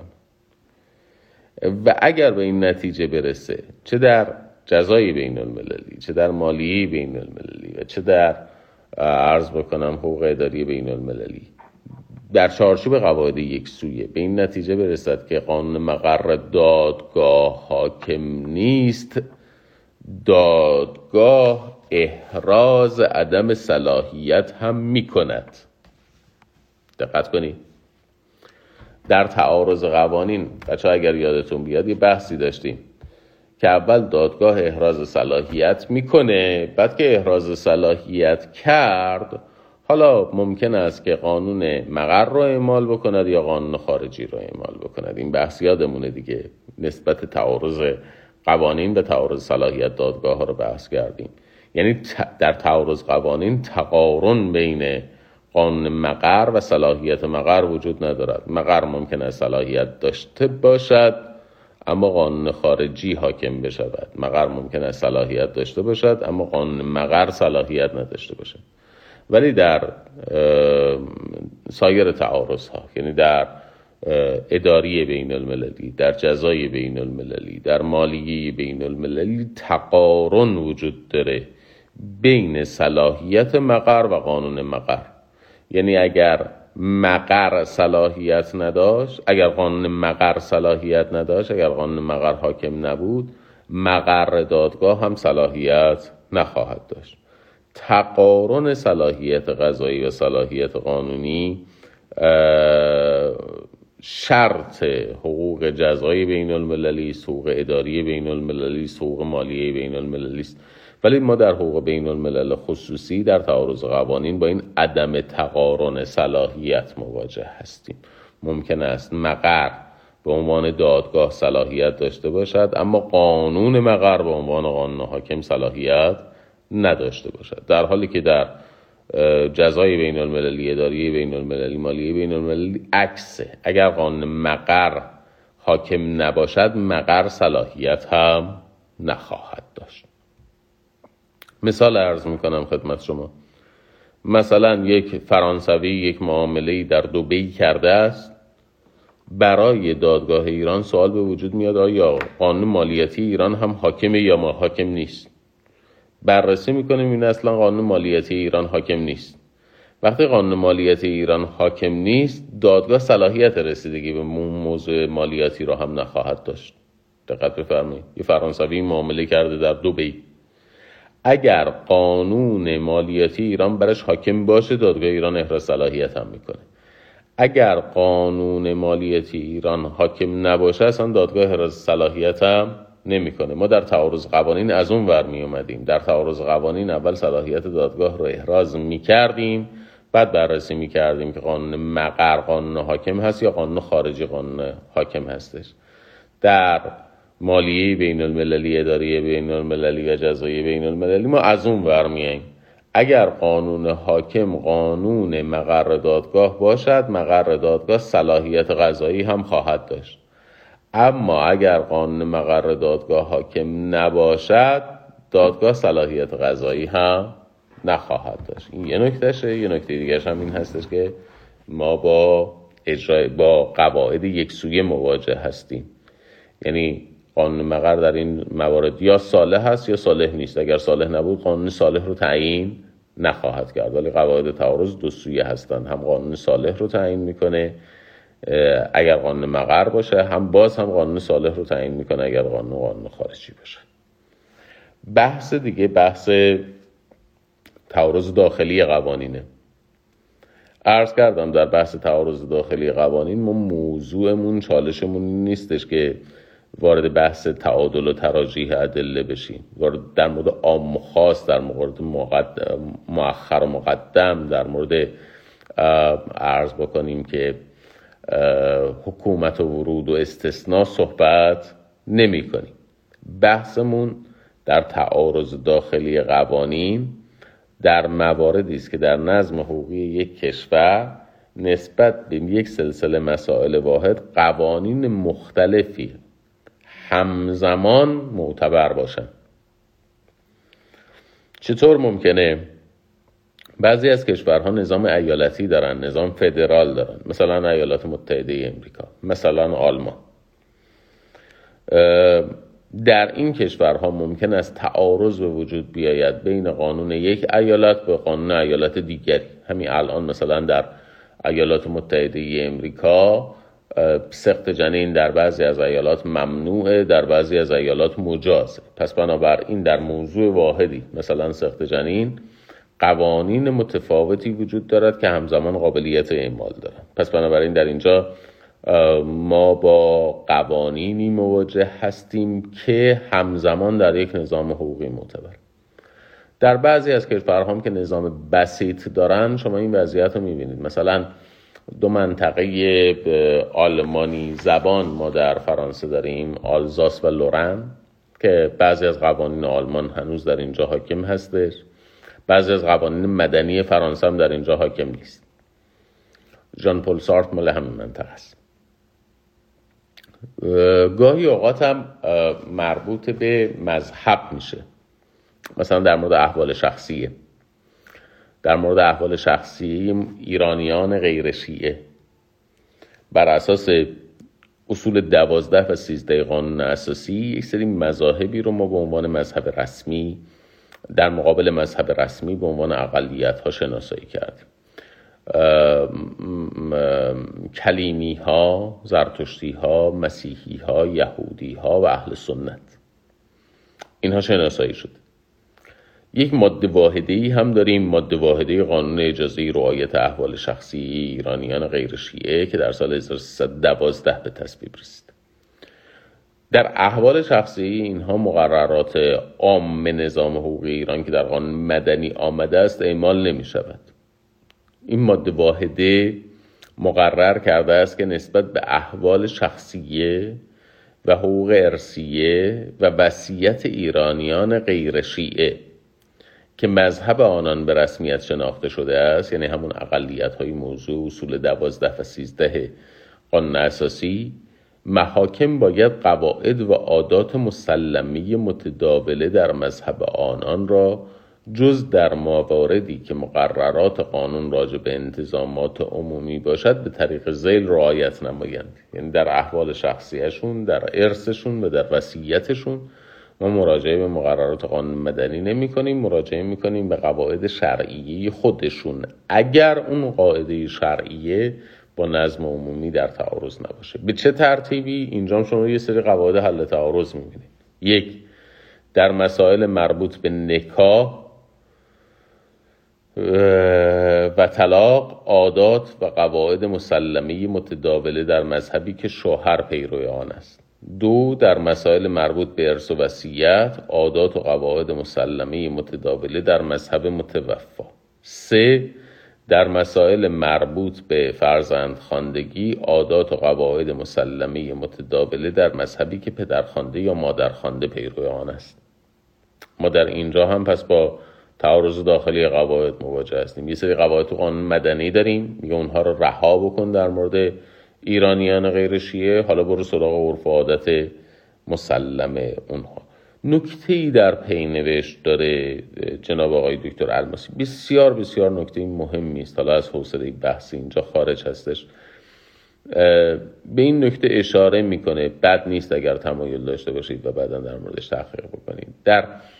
و اگر به این نتیجه برسه، چه در جزای بین المللی، چه در مالیه بین المللی و چه در عرض بکنم حقوق اداری بین المللی، در چارچوب قواعد یک سویه به این نتیجه برسد که قانون مقر دادگاه حاکم نیست، دادگاه احراز عدم صلاحیت هم میکند. دقت کنید. در تعارض قوانین بچه ها اگر یادتون بیاد یه بحثی داشتیم که اول دادگاه احراز صلاحیت میکنه، بعد که احراز صلاحیت کرد حالا ممکن است که قانون مقر رو اعمال بکند یا قانون خارجی رو اعمال بکند. این بحث یادمونه دیگه، نسبت تعارض قوانین به تعارض صلاحیت دادگاه ها رو بحث کردیم. یعنی در تعارض قوانین تقارن بین قانون مقر و صلاحیت مقر وجود ندارد. مقر ممکن است صلاحیت داشته باشد اما قانون خارجی حاکم بشود، مقر ممکن است صلاحیت داشته باشد اما قانون مقر صلاحیت نداشته باشد. ولی در سایر تعارض ها، یعنی در اداری بین المللی، در جزای بین المللی، در مالیه بین المللی، تقارن وجود داره بین صلاحیت مقر و قانون مقر. یعنی اگر مقر صلاحیت نداشت، اگر قانون مقر صلاحیت نداشت، اگر قانون مقر حاکم نبود، مقر دادگاه هم صلاحیت نخواهد داشت. تقارن صلاحیت قضایی و صلاحیت قانونی شرط حقوق جزایی بین المللی، حقوق اداری بین المللی، حقوق مالیه بین المللی است. ولی ما در حقوق بین الملل خصوصی در تعارض قوانین با این عدم تقارن صلاحیت مواجه هستیم. ممکن است مقر به عنوان دادگاه صلاحیت داشته باشد اما قانون مقر به عنوان قانون حاکم صلاحیت نداشته باشد، در حالی که در جزای بین المللی، اداری بین المللی، مالیه بین المللی عکسه. اگر قانون مقر حاکم نباشد مقر صلاحیت هم نخواهد داشت. مثال عرض میکنم خدمت شما. مثلا یک فرانسوی یک معامله‌ای در دبی کرده است، برای دادگاه ایران سوال به وجود میاد آیا قانون مالیاتی ایران هم حاکمه یا ما حاکم نیست. بررسی میکنیم این اصلا قانون مالیاتی ایران حاکم نیست. وقتی قانون مالیاتی ایران حاکم نیست، دادگاه صلاحیت رسیدگی به موضوع مالیاتی را هم نخواهد داشت. دقت بفرمایید، یه فرانسوی معامله کرده در دبی، اگر قانون مالیاتی ایران برش حاکم باشه دادگاه ایران احراز صلاحیت هم میکنه. اگر قانون مالیاتی ایران حاکم نباشه اصلا دادگاه احراز صلاحیت هم نمیکنه. ما در تعارض قوانین از اون ور می اومدیم. در تعارض قوانین اول صلاحیت دادگاه رو احراز میکردیم، بعد بررسی میکردیم که قانون مقر قانون حاکم هست یا قانون خارجی قانون حاکم هستش. در مالیه بین المللی، اداری بین المللی و جزایی بین المللی ما از اون ور میاییم. اگر قانون حاکم قانون مقر دادگاه باشد، مقر دادگاه صلاحیت قضایی هم خواهد داشت. اما اگر قانون مقر دادگاه حاکم نباشد دادگاه صلاحیت قضایی هم نخواهد داشت. این یه نکتهشه. یه نکته دیگرش هم این هستش که ما با اجرای با قواعد یکسویه مواجه هستیم. یعنی قانون مقر در این موارد یا صالح هست یا صالح نیست. اگر صالح نبود قانون صالح رو تعیین نخواهد کرد. ولی قواعد تعارض دو سویه هستن، هم قانون صالح رو تعیین میکنه اگر قانون مقر باشه، هم باز هم قانون صالح رو تعیین میکنه اگر قانون قانون خارجی باشه. بحث دیگه بحث تعارض داخلی قوانینه. عرض کردم در بحث تعارض داخلی قوانین ما موضوعمون چالشمون نیستش که وارد بحث تعادل و تراجیح ادله بشیم، وارد در مورد عام و خاص، در مورد مقدم مؤخر و مقدم، در مورد عرض بکنیم که حکومت و ورود و استثناء صحبت نمی کنیم. بحثمون در تعارض داخلی قوانین در مواردی است که در نظم حقوقی یک کشور نسبت به یک سلسله مسائل واحد قوانین مختلفی همزمان معتبر باشن. چطور ممکنه؟ بعضی از کشورها نظام ایالتی دارن، نظام فدرال دارن، مثلا ایالات متحده امریکا، مثلا آلمان. در این کشورها ممکن است تعارض به وجود بیاید بین قانون یک ایالت به قانون ایالت دیگری. همین الان مثلا در ایالات متحده امریکا سقط جنین در بعضی از ایالات ممنوعه، در بعضی از ایالات مجازه. پس بنابراین در موضوع واحدی مثلا سقط جنین قوانین متفاوتی وجود دارد که همزمان قابلیت اعمال دارند. پس بنابراین در اینجا ما با قوانینی مواجه هستیم که همزمان در یک نظام حقوقی معتبر. در بعضی از کشورها هم که نظام بسیط دارن شما این وضعیت رو میبینید. مثلا دو منطقه آلمانی زبان ما در فرانسه داریم، آلزاس و لورن، که بعضی از قوانین آلمان هنوز در اینجا حاکم هستش، بعضی از قوانین مدنی فرانسه هم در اینجا حاکم نیست. ژان پل سارتر مال همین منطقه است. گاهی اوقات هم مربوط به مذهب میشه، مثلا در مورد احوال شخصیه. در مورد احوال شخصی ایرانیان غیر شیعه بر اساس اصول دوازده و سیزده قانون اساسی یک سری مذاهبی رو ما به عنوان مذهب رسمی در مقابل مذهب رسمی به عنوان اقلیت ها شناسایی کردیم. کلیمی ها، زرتشتی ها، مسیحی ها، یهودی ها و اهل سنت، اینها شناسایی شد. یک ماده واحده‌ای هم داریم، ماده واحده قانون اجازه رعایت احوال شخصی ایرانیان غیر شیعه که در سال هزار و سیصد و دوازده به تصویب رسید. در احوال شخصی اینها مقررات عام نظام حقوقی ایران که در قانون مدنی آمده است اعمال نمی شود. این ماده واحده مقرر کرده است که نسبت به احوال شخصیه و حقوق ارثیه و وصیت ایرانیان غیر شیعه که مذهب آنان به رسمیت شناخته شده است، یعنی همون اقلیت‌های موضوع اصول دوازده و سیزده قانون اساسی، محاکم باید قواعد و عادات مسلمه متداوله در مذهب آنان را جز در مواردی که مقررات قانون راجع به انتظامات عمومی باشد به طریق ذیل رعایت نمایند. یعنی در احوال شخصیشون، در ارثشون و در وصیتشون ما مراجعه به مقررات قانون مدنی نمی کنیم، مراجعه می کنیم به قواعد شرعیه خودشون، اگر اون قاعده شرعیه با نظم عمومی در تعارض نباشه. به چه ترتیبی؟ اینجا شما یه سری قواعد حل تعارض می بینید. یک، در مسائل مربوط به نکاح و طلاق عادات و قواعد مسلمه متداوله در مذهبی که شوهر پیرو آن است. دو، در مسائل مربوط به ارث و وصیت عادات و قواعد مسلمه متداوله در مذهب متوفی. سه، در مسائل مربوط به فرزندخواندگی عادات و قواعد مسلمه متداوله در مذهبی که پدرخوانده یا مادرخوانده پیرو آن است. ما در اینجا هم پس با تعارض داخلی قواعد مواجه هستیم. یه سری قواعد تو قانون مدنی داریم، میگه اونها رو رها بکن در مورد ایرانیان غیر شیعه، حالا برو سراغ عرف و عادت مسلمه اونها. نکته‌ای در پینوشت داره جناب آقای دکتر الماسی، بسیار بسیار نکته مهمی است، حالا از حوصله بحث اینجا خارج هستش. به این نکته اشاره میکنه، بد نیست اگر تمایل داشته باشید و بعدا در موردش تحقیق بکنید. در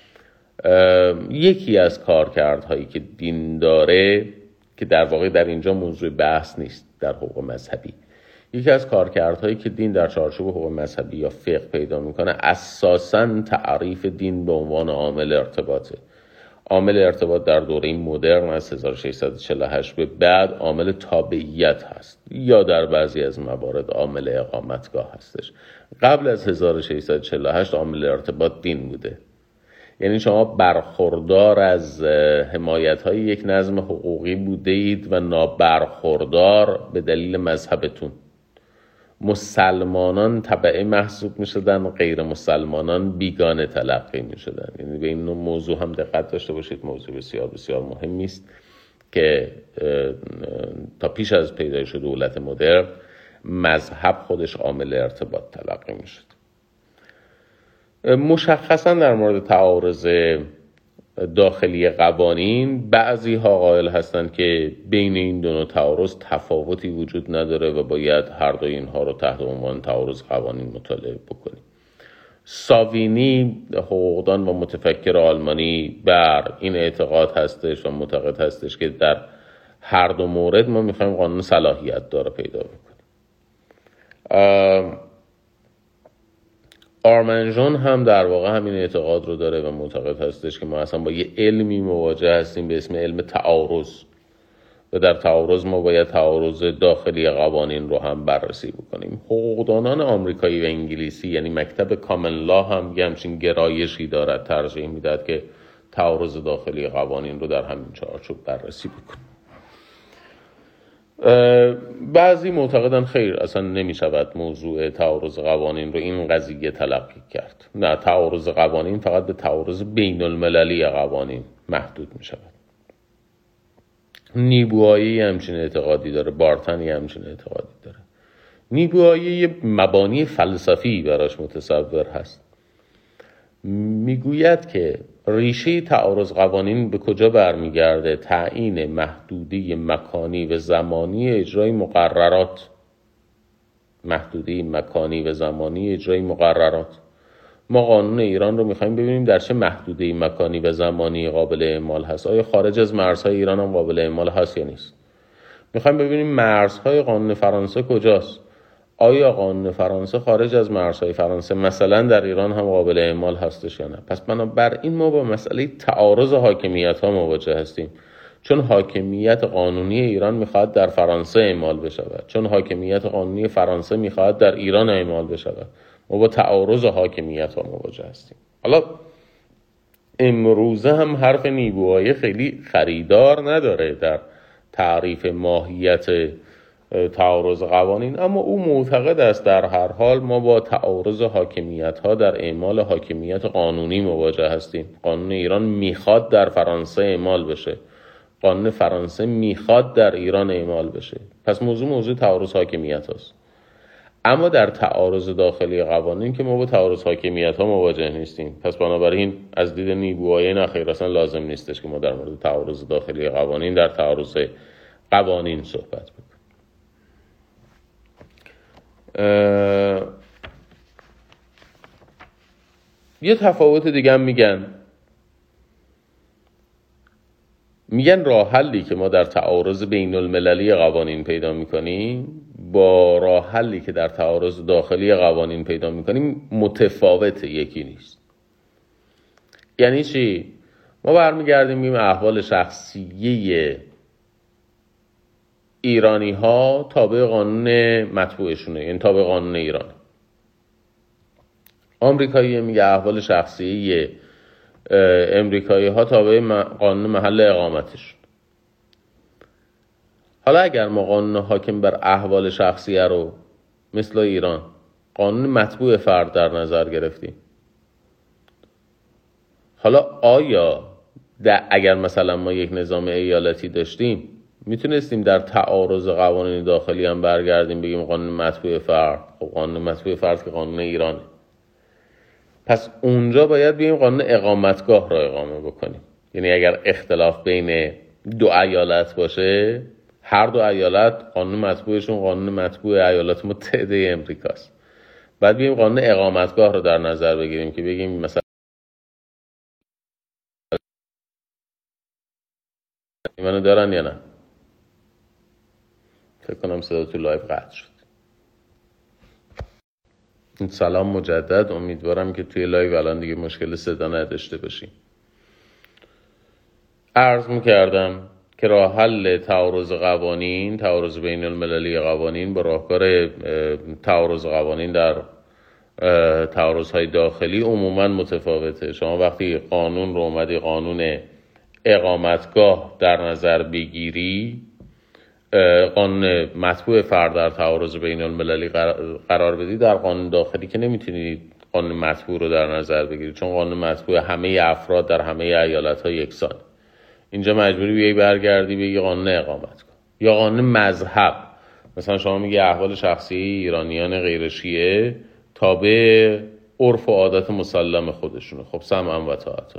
یکی از کارکردهایی که دین داره که در واقع در اینجا موضوع بحث نیست در حقوق مذهبی، یکی از کارکردهایی که دین در چارچوب حقوق مذهبی یا فقه پیدا میکنه اساساً تعریف دین به عنوان عامل ارتباطه. عامل ارتباط در دوره مدرن از هزار و ششصد و چهل و هشت به بعد عامل تابعیت هست یا در بعضی از موارد عامل اقامتگاه هستش. قبل از هزار و ششصد و چهل و هشت عامل ارتباط دین بوده. یعنی شما برخوردار از حمایت‌های یک نظم حقوقی بوده اید و نابرخوردار به دلیل مذهبتون. مسلمانان تبعه محسوب می شدن، غیر مسلمانان بیگانه تلقی می شدن. یعنی به این موضوع هم دقت داشته باشید، موضوع بسیار بسیار مهمی است که تا پیش از پیدایش دولت مدرن مذهب خودش عامل ارتباط تلقی می شد. مشخصا در مورد تعارض داخلی قوانین بعضی ها قائل هستند که بین این دو نوع تعارض تفاوتی وجود نداره و باید هر دو اینها رو تحت عنوان تعارض قوانین مطالعه بکنیم. ساوینی، حقوقدان و متفکر آلمانی، بر این اعتقاد هستش و معتقد هستش که در هر دو مورد ما میخوایم قانون صلاحیت داره پیدا بکنیم. آرمنجان هم در واقع همین اعتقاد رو داره و معتقد هستش که ما اصلا با یه علمی مواجه هستیم به اسم علم تعارض و در تعارض ما باید تعارض داخلی قوانین رو هم بررسی بکنیم. حقوقدانان آمریکایی و انگلیسی، یعنی مکتب کامن لا، هم یه همچین گرایشی دارد، ترجیح میداد که تعارض داخلی قوانین رو در همین چارچوب بررسی بکنیم. بعضی معتقدن خیر، اصلا نمی شود موضوع تعارض قوانین رو این قضیه تلقی کرد. نه، تعارض قوانین فقط به تعارض بین المللی قوانین محدود می شود. نیبوایی همچین اعتقادی داره، بارتنی همچین اعتقادی داره. نیبوایی یه مبانی فلسفی براش متصور هست. میگوید که ریشه تعارض قوانین به کجا برمیگرده؟ تعیین محدودی مکانی و زمانی اجرای مقررات. محدودی مکانی و زمانی اجرای مقررات. ما قانون ایران رو میخوایم ببینیم در چه محدودی مکانی و زمانی قابل اعمال هست. آیا خارج از مرزهای ایران هم قابل اعمال هست یا نیست؟ میخوایم ببینیم مرزهای قانون فرانسه کجاست. آیا قانون فرانسه خارج از مرزهای فرانسه مثلا در ایران هم قابل اعمال هستش یا نه؟ پس بنابراین ما با مسئله تعارض حاکمیت ها مواجه هستیم، چون حاکمیت قانونی ایران میخواد در فرانسه اعمال بشود، چون حاکمیت قانونی فرانسه میخواد در ایران اعمال بشود. ما با تعارض حاکمیت ها مواجه هستیم. حالا امروزه هم حرف نیبوایی خیلی خریدار نداره در تعریف ماهیت تعارض قوانین، اما او معتقد است در هر حال ما با تعارض حاکمیت ها در اعمال حاکمیت قانونی مواجه هستیم. قانون ایران میخواد در فرانسه اعمال بشه، قانون فرانسه میخواد در ایران اعمال بشه. پس موضوع موضوع تعارض حاکمیت هست. اما در تعارض داخلی قوانین که ما با تعارض حاکمیت ها مواجه نیستیم. پس بنابراین از دید نیبوایی نه خیر، اصلا لازم نیستش که ما در مورد تعارض داخلی قوانین در تعارض قوانین صحبت بکنیم. یه تفاوت دیگه هم میگن میگن راه حلی که ما در تعارض بین المللی قوانین پیدا میکنیم با راه حلی که در تعارض داخلی قوانین پیدا میکنیم متفاوته، یکی نیست. یعنی چی؟ ما برمیگردیم میگیم احوال شخصیه ایرانی ها تابع قانون مطبوعشونه، یعنی تابع قانون ایران. آمریکایی میگه احوال شخصی امریکایی ها تابع قانون محل اقامتشون. حالا اگر ما قانون حاکم بر احوال شخصیه رو مثل ایران قانون مطبوع فرد در نظر گرفتیم، حالا آیا اگر مثلا ما یک نظام ایالتی داشتیم میتونستیم در تعارض قوانین داخلی هم برگردیم بگیم قانون مطبوع فرد؟ خب قانون مطبوع فرد که قانون ایرانه. پس اونجا باید بگیم قانون اقامتگاه را اقامه بکنیم. یعنی اگر اختلاف بین دو ایالت باشه، هر دو ایالت قانون مطبوعشون قانون مطبوع ایالات متحده امریکاست، بعد بگیم قانون اقامتگاه رو در نظر بگیریم که بگیم مثلا منو دارن یا نه. فکر کنم صدا تو لایو قطع شد. سلام مجدد، امیدوارم که توی لایو الان دیگه مشکل صدا نداشته باشیم. عرض میکردم که راه حل تعارض قوانین، تعارض بین المللی قوانین با راهکار تعارض قوانین در تعارضهای داخلی عموما متفاوته. شما وقتی قانون رو اومدی قانون اقامتگاه در نظر بگیری، قانون مطبوع فرد در تعارض بین المللی قرار بدی، در قانون داخلی که نمیتونی قانون مطبوع رو در نظر بگیری، چون قانون مطبوع همه افراد در همه ایالت‌ها یکسان. اینجا مجبوری بیایی برگردی بگی قانون اقامتگاه یا قانون مذهب. مثلا شما میگی احوال شخصی ایرانیان غیر شیعه تابع عرف و عادت مسلم خودشونه. خب سمعا و طاعتا.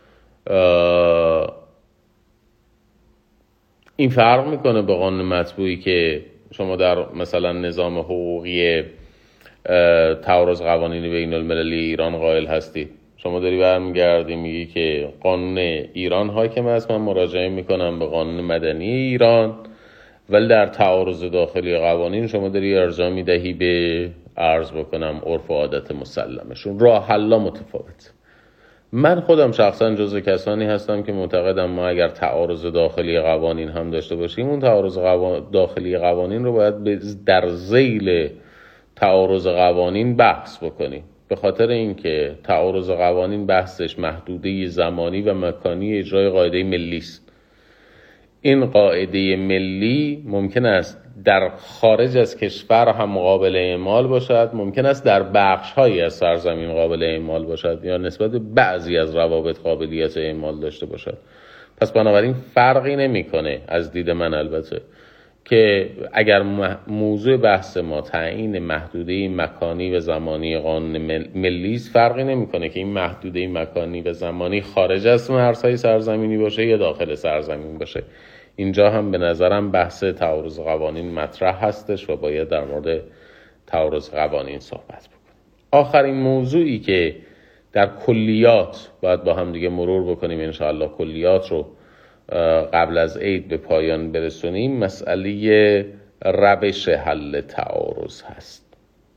این فرق میکنه با قانون مطبوعی که شما در مثلا نظام حقوقی تعارض قوانین بین المللی ایران قائل هستید. شما داری برمیگردی میگی که قانون ایران حاکم است، من مراجعه میکنم به قانون مدنی ایران، ولی در تعارض داخلی قوانین شما داری ارجاع میدهی به عرض بکنم عرف و عادت مسلمشون. راه حل متفاوت. من خودم شخصا جزو کسانی هستم که معتقدم ما اگر تعارض داخلی قوانین هم داشته باشیم، اون تعارض قوا... داخلی قوانین رو باید در ذیل تعارض قوانین بحث بکنیم، به خاطر اینکه تعارض قوانین بحثش محدوده زمانی و مکانی اجرای قاعده ملی است. این قاعده ملی ممکن است در خارج از کشور هم قابل اعمال باشد، ممکن است در بخش‌هایی از سرزمین قابل اعمال باشد یا نسبت به بعضی از روابط قابلیت اعمال داشته باشد. پس بنابراین فرقی نمی‌کنه از دید من البته که اگر موضوع بحث ما تعیین محدوده مکانی و زمانی قانون ملی است، فرقی نمی‌کنه که این محدوده مکانی و زمانی خارج از مرزهای سرزمینی باشه یا داخل سرزمین باشه. اینجا هم به نظرم بحث تعارض قوانین مطرح هستش و باید در مورد تعارض قوانین صحبت بکنیم. آخرین موضوعی که در کلیات باید با هم دیگه مرور بکنیم انشاءالله، کلیات رو قبل از عید به پایان برسونیم، مسئله روش حل تعارض هست.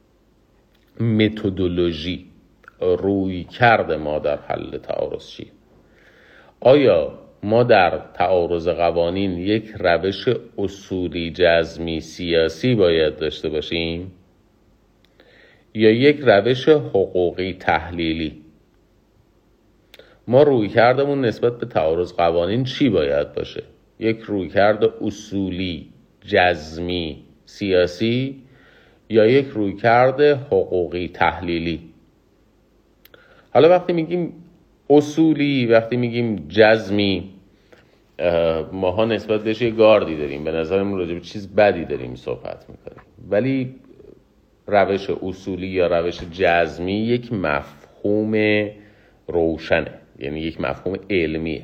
متدولوژی، روی کرد ما در حل تعارض چیه؟ آیا ما در تعارض قوانین یک روش اصولی جزمی سیاسی باید داشته باشیم یا یک روش حقوقی تحلیلی؟ ما رویکردمون نسبت به تعارض قوانین چی باید باشه؟ یک رویکرد اصولی جزمی سیاسی یا یک رویکرد حقوقی تحلیلی؟ حالا وقتی میگیم اصولی، وقتی میگیم جزمی، ماها نسبت بهش یه گاردی داریم، به نظرم راجع به چیز بدی داریم صحبت میکنیم. ولی روش اصولی یا روش جزمی یک مفهوم روشنه، یعنی یک مفهوم علمیه.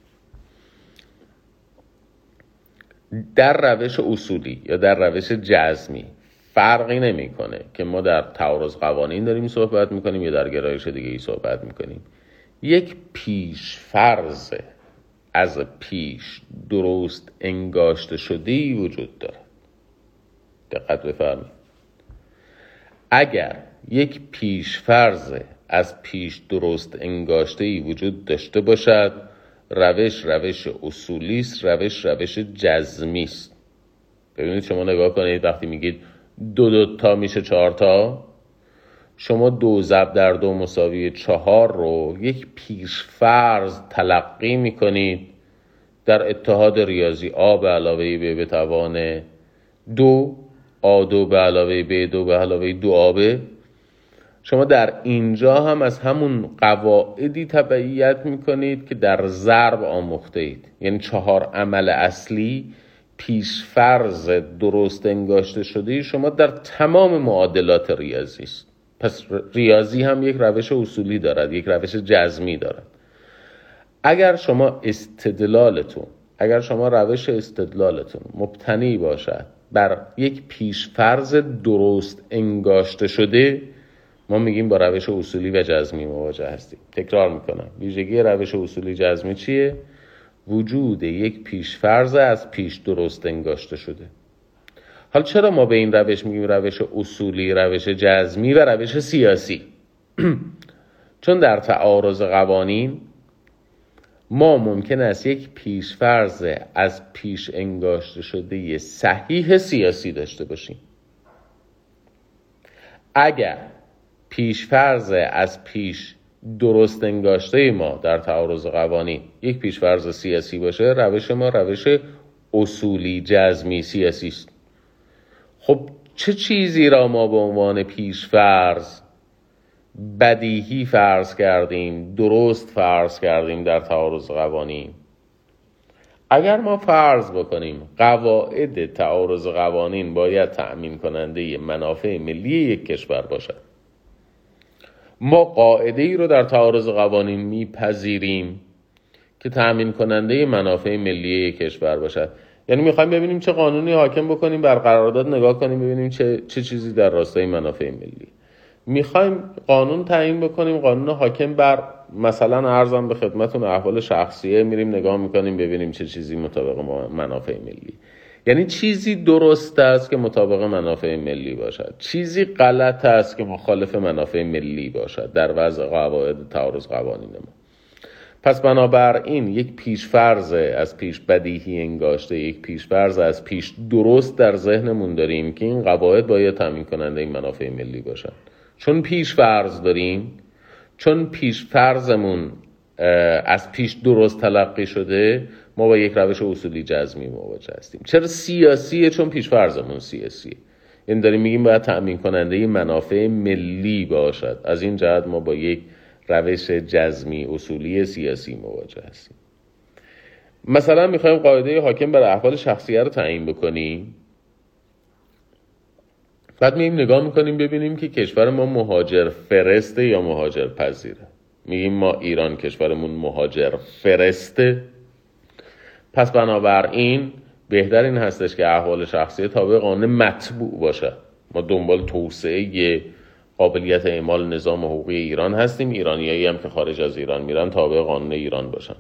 در روش اصولی یا در روش جزمی فرقی نمیکنه که ما در تعارض قوانین داریم صحبت میکنیم یا در گرایش دیگه ای صحبت میکنیم. یک پیش فرض از پیش درست انگاشته شده‌ای وجود داره. دقت بفرمایید. اگر یک پیش فرض از پیش درست انگاشته‌ای وجود داشته باشد، روش روش اصولی است، روش روش جزمی است. ببینید شما نگاه کنید، وقتی میگید دو دو تا میشه چهار تا، شما دو ضرب در دو مساوی چهار رو یک پیش فرض تلقی میکنید در اتحاد ریاضی. آ به علاوه ب به توان دو، آ دو به علاوه ب دو به علاوه دو آبه. شما در اینجا هم از همون قواعدی تبعیت میکنید که در ضرب آموخته اید، یعنی چهار عمل اصلی پیش فرض درست انگاشته شده شما در تمام معادلات ریاضی است. پس ریاضی هم یک روش اصولی دارد، یک روش جزمی دارد. اگر شما استدلالتون اگر شما روش استدلالتون مبتنی باشد بر یک پیش فرض درست انگاشته شده، ما میگیم با روش اصولی و جزمی مواجه هستیم. تکرار میکنم، ویژگی روش اصولی جزمی چیه؟ وجود یک پیش فرض از پیش درست انگاشته شده. حالا چرا ما به این روش میگیم روش اصولی، روش جزمی و روش سیاسی؟ چون در تعارض قوانین ما ممکن است یک پیش فرض از پیش انگاشته شده صحیح سیاسی داشته باشیم. اگر پیش فرض از پیش درست انگاشته ما در تعارض قوانین یک پیش فرض سیاسی باشه، روش ما روش اصولی جزمی سیاسی است. خب چه چیزی را ما به عنوان پیش فرض بدیهی فرض کردیم، درست فرض کردیم در تعارض قوانین؟ اگر ما فرض بکنیم قواعد تعارض قوانین باید تأمین کننده منافع ملی یک کشور باشد، ما قاعده ای رو در تعارض قوانین میپذیریم که تأمین کننده منافع ملی یک کشور باشد. یعنی میخوایم ببینیم چه قانونی حاکم بکنیم، بر قرارداد نگاه کنیم ببینیم چه چه چیزی در راستای منافع ملی. میخوایم قانون تعیین بکنیم، قانون حاکم بر مثلا عرضم به خدمتون احوال شخصیه، میریم نگاه میکنیم ببینیم چه چیزی مطابق منافع ملی. یعنی چیزی درست است که مطابق منافع ملی باشد، چیزی غلط است که مخالف منافع ملی باشد در وضع قواعد تعارض قوانین ما. پس بنابراین یک پیشفرض از پیش بدیهی انگاشته، یک پیشفرض از پیش درست در ذهنمون داریم که این قواعد باید تامین کننده این منافع ملی باشن. چون پیشفرض داریم، چون پیشفرضمون از پیش درست تلقی شده، ما با یک روش اصولی جزمی مواجه هستیم. چرا سیاسیه؟ چون پیشفرضمون سیاسیه. این داریم میگیم باید تامین کننده منافع ملی باشد. از این جهت ما با یک روش جزمی اصولی سیاسی مواجه هستیم. مثلا میخوایم قاعده حاکم بر احوال شخصیه رو تعیین بکنیم، بعد میگیم نگاه میکنیم ببینیم که کشور ما مهاجر فرسته یا مهاجر پذیره. میگیم ما ایران کشورمون مهاجر فرسته، پس بنابراین بهتر این هستش که احوال شخصیه تابع قانون مطبوع باشه. ما دنبال توسعه قابلیت اعمال نظام حقوقی ایران هستیم، ایرانیایی هم که خارج از ایران میرن تابع قانون ایران باشن.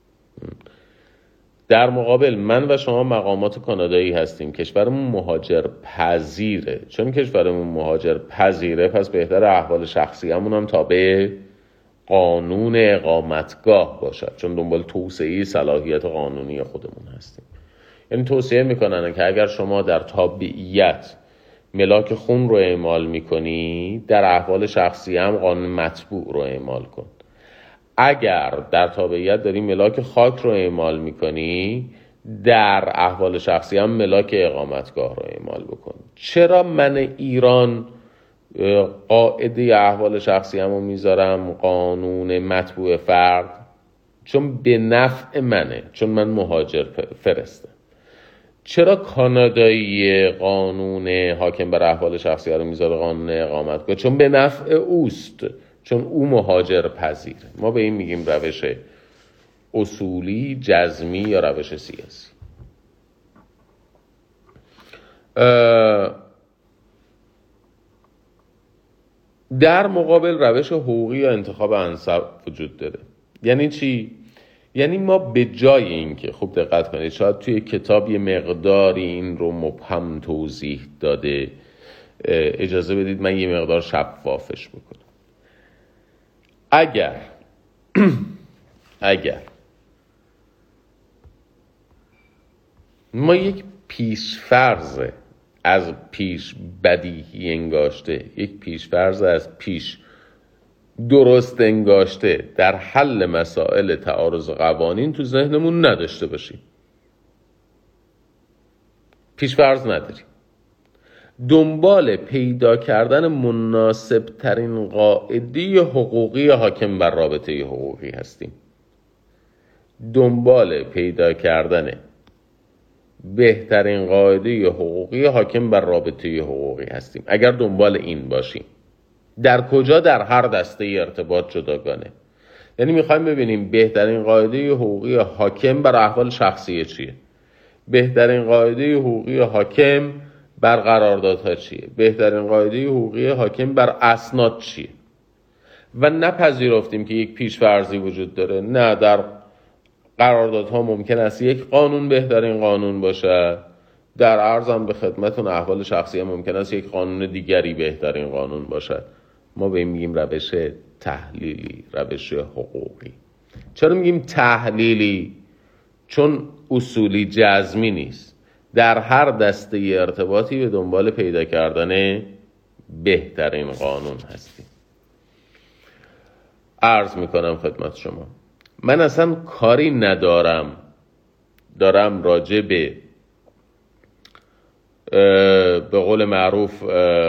در مقابل من و شما مقامات کانادایی هستیم، کشورمون مهاجر پذیره. چون کشورمون مهاجر پذیره، پس بهتر احوال شخصیمون هم تابع قانون اقامتگاه باشد، چون دنبال توسعه صلاحیت قانونی خودمون هستیم. یعنی توصیه میکنن که اگر شما در تابعیت ملاک خون رو اعمال میکنی، در احوال شخصی هم قانون مطبوع رو اعمال کن. اگر در تابعیت داری ملاک خاک رو اعمال میکنی، در احوال شخصی هم ملاک اقامتگاه رو اعمال بکن. چرا من ایران قاعده احوال شخصی همو میذارم قانون مطبوع فرد؟ چون به نفع منه، چون من مهاجر فرستم. چرا کانادایی قانون حاکم بر احوال شخصی رو میذاره قانون اقامتگاه؟ چون به نفع اوست، چون او مهاجر پذیره. ما به این میگیم روش اصولی جزمی یا روش سیاسی. در مقابل روش حقوقی یا انتخاب انسب وجود داره. یعنی چی؟ یعنی ما به جای این که، خوب دقت کنید، شاید توی کتاب یه مقداری این رو مبهم توضیح داده، اجازه بدید من یه مقدار شفافش بکنم. اگر اگر ما یک پیشفرض از پیش بدیهی انگاشته، یک پیشفرض از پیش درست انگاشته در حل مسائل تعارض قوانین تو ذهنمون نداشته باشیم، پیشفرض نداریم، دنبال پیدا کردن مناسب ترین قاعده حقوقی حاکم بر رابطه حقوقی هستیم، دنبال پیدا کردن بهترین قاعده حقوقی حاکم بر رابطه حقوقی هستیم. اگر دنبال این باشیم، در کجا؟ در هر دسته ارتباط جداگانه. یعنی میخوایم ببینیم بهترین قاعده حقوقی حاکم بر احوال شخصی چیه، بهترین قاعده حقوقی حاکم بر قراردادها چیه، بهترین قاعده حقوقی حاکم بر اسناد چیه. و نپذیرفتیم که یک پیش‌فرضی وجود داره. نه، در قراردادها ممکن است یک قانون بهترین قانون باشه، در عرضم به خدمتون احوال شخصی ممکن است یک قانون دیگری بهترین قانون باشد. ما به این میگیم روش تحلیلی، روش حقوقی. چرا میگیم تحلیلی؟ چون اصولی جزمی نیست. در هر دسته ارتباطی به دنبال پیدا کردن بهترین قانون هستیم. عرض میکنم خدمت شما، من اصلا کاری ندارم دارم راجع به به قول معروف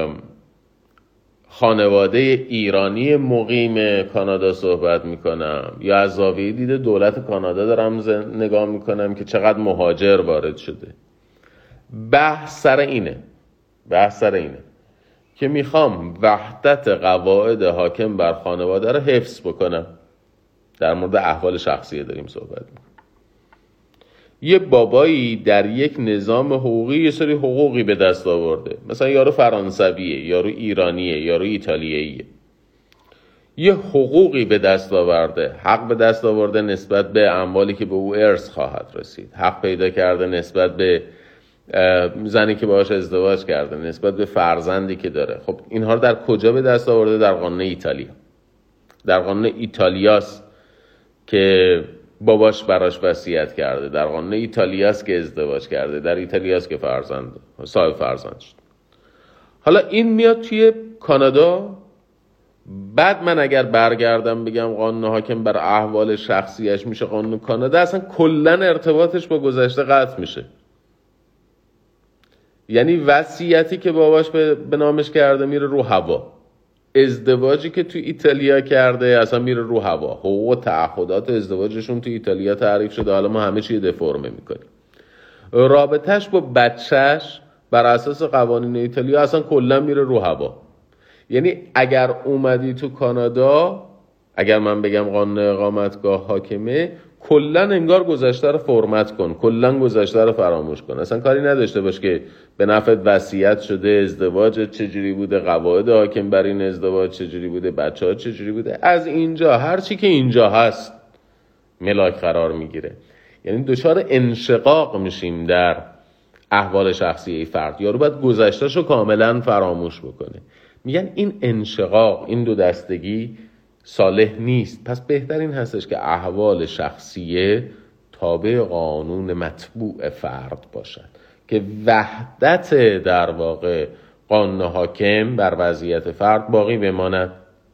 خانواده ایرانی مقیم کانادا صحبت میکنم، یا از زاویه دید دولت کانادا دارم نگاه میکنم که چقدر مهاجر وارد شده. بحث سر اینه بحث سر اینه که میخوام وحدت قواعد حاکم بر خانواده رو حفظ بکنم. در مورد احوال شخصیه داریم صحبت میکنم. یه بابایی در یک نظام حقوقی یه سری حقوقی به دست آورده، مثلا یارو فرانسویه، یارو ایرانیه، یارو ایتالیاییه، یه حقوقی به دست آورده، حق به دست آورده نسبت به اموالی که به او ارث خواهد رسید، حق پیدا کرده نسبت به زنی که باهاش ازدواج کرده، نسبت به فرزندی که داره. خب اینها رو در کجا به دست آورده؟ در قانون ایتالیا. در قانون ایتالیاست که باباش براش وصیت کرده، در قانون ایتالیاست که ازدواج کرده، در ایتالیاست که فرزند صاحب فرزند شد. حالا این میاد توی کانادا، بعد من اگر برگردم بگم قانون حاکم بر احوال شخصیش میشه قانون کانادا، اصلا کلن ارتباطش با گذشته قطع میشه. یعنی وصیتی که باباش به نامش کرده میره رو هوا، ازدواجی که تو ایتالیا کرده اصلا میره رو هوا، حقوق و تعهدات ازدواجشون تو ایتالیا تعریف شده، حالا ما همه چی دفرمه میکنیم. رابطهش با بچهش بر اساس قوانین ایتالیا اصلا کلا میره رو هوا. یعنی اگر اومدی تو کانادا، اگر من بگم قانون اقامتگاه حاکمه، کلا انگار گذشته رو فرمت کن، کلا گذشته رو فراموش کن، اصلا کاری نداشته باش که به نفعت وصیت شده، ازدواجت چجوری بوده، قواعد حاکم بر این ازدواج چجوری بوده، بچه‌ها چجوری بوده، از اینجا هر چی که اینجا هست ملاک قرار میگیره. یعنی دچار انشقاق میشیم در احوال شخصی فرد. یارو باید گذشته‌شو کاملا فراموش بکنه. میگن این انشقاق، این دو دستگی صالح نیست. پس بهترین هستش که احوال شخصیه تابع قانون مطبوع فرد باشد، که وحدت در واقع قانون حاکم بر وضعیت فرد باقی بماند.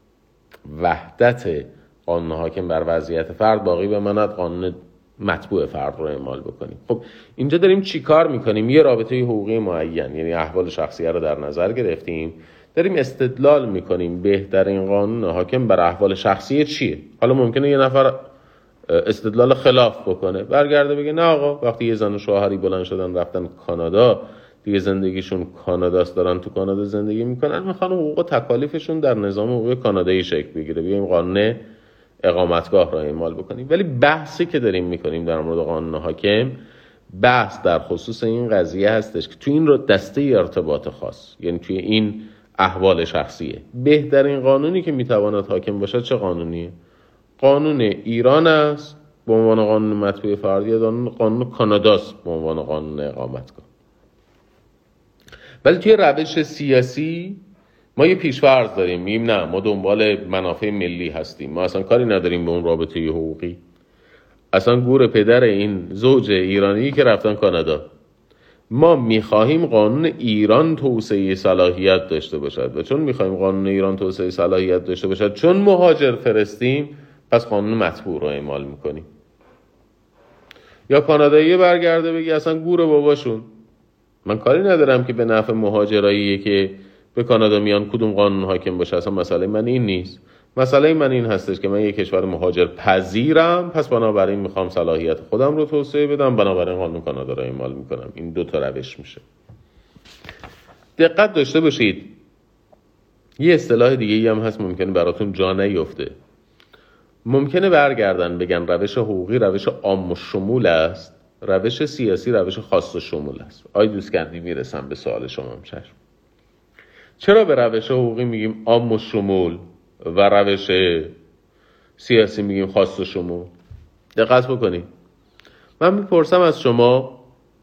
وحدت قانون حاکم بر وضعیت فرد باقی بماند، قانون مطبوع فرد رو اعمال بکنیم. خب اینجا داریم چی کار میکنیم؟ یه رابطه حقوقی معین، یعنی احوال شخصیه رو در نظر گرفتیم، داریم استدلال میکنیم بهترین قانون حاکم بر احوال شخصی چیه. حالا ممکنه یه نفر استدلال خلاف بکنه، برگرده بگه نه آقا، وقتی یه زن و شوهری بلند شدن رفتن کانادا، دیگه زندگیشون کاناداست، دارن تو کانادا زندگی میکنن، میخوان حقوق و تکالیفشون در نظام حقوقی کانادایی شکل بگیره، بیایم قانون اقامتگاه را اعمال بکنیم. ولی بحثی که داریم میکنیم در مورد قانون حاکم، بحث در خصوص این قضیه هستش که تو این رو دسته ارتباط خاص، یعنی توی این احوال شخصیه، بهترین قانونی که میتواند حاکم باشد چه قانونیه؟ قانون ایران است به عنوان قانون مطبوع فردی، یا قانون کاناداست به عنوان قانون اقامتگاه. ولی توی روش سیاسی ما یه پیش‌فرض داریم، میگیم نه، ما دنبال منافع ملی هستیم، ما اصلا کاری نداریم به اون رابطه حقوقی. اصلا گور پدر این زوج ایرانی که رفتن کانادا. ما میخواهیم قانون ایران توسعه صلاحیت داشته باشد، و چون میخواهیم قانون ایران توسعه صلاحیت داشته باشد، چون مهاجر فرستیم، پس قانون مطبوع رو اعمال میکنیم. یا کانادایی برگرده بگی اصلا گور باباشون، من کاری ندارم که به نفع مهاجراییه که به کانادا میان کدوم قانون حاکم باشه، اصلا مسئله من این نیست. مسئله من این هستش که من یک کشور مهاجر پذیرم، پس بنابراین میخوام صلاحیت خودم رو توسعه بدم، بنابراین قانون کانادا رو اعمال میکنم. این دو تا روش میشه. دقت داشته باشید، یه اصطلاح دیگه ای هم هست ممکنه براتون جا نیفته. ممکنه برگردن بگن روش حقوقی روش عام و شمول است، روش سیاسی روش خاص و شمول است. آی دوستگردی میرسم به سوال شما چشم. چرا به روش حقوقی میگیم عام و شمول و روش سیاسی میگیم خاص و شمول؟ دقت بکنید. من میپرسم از شما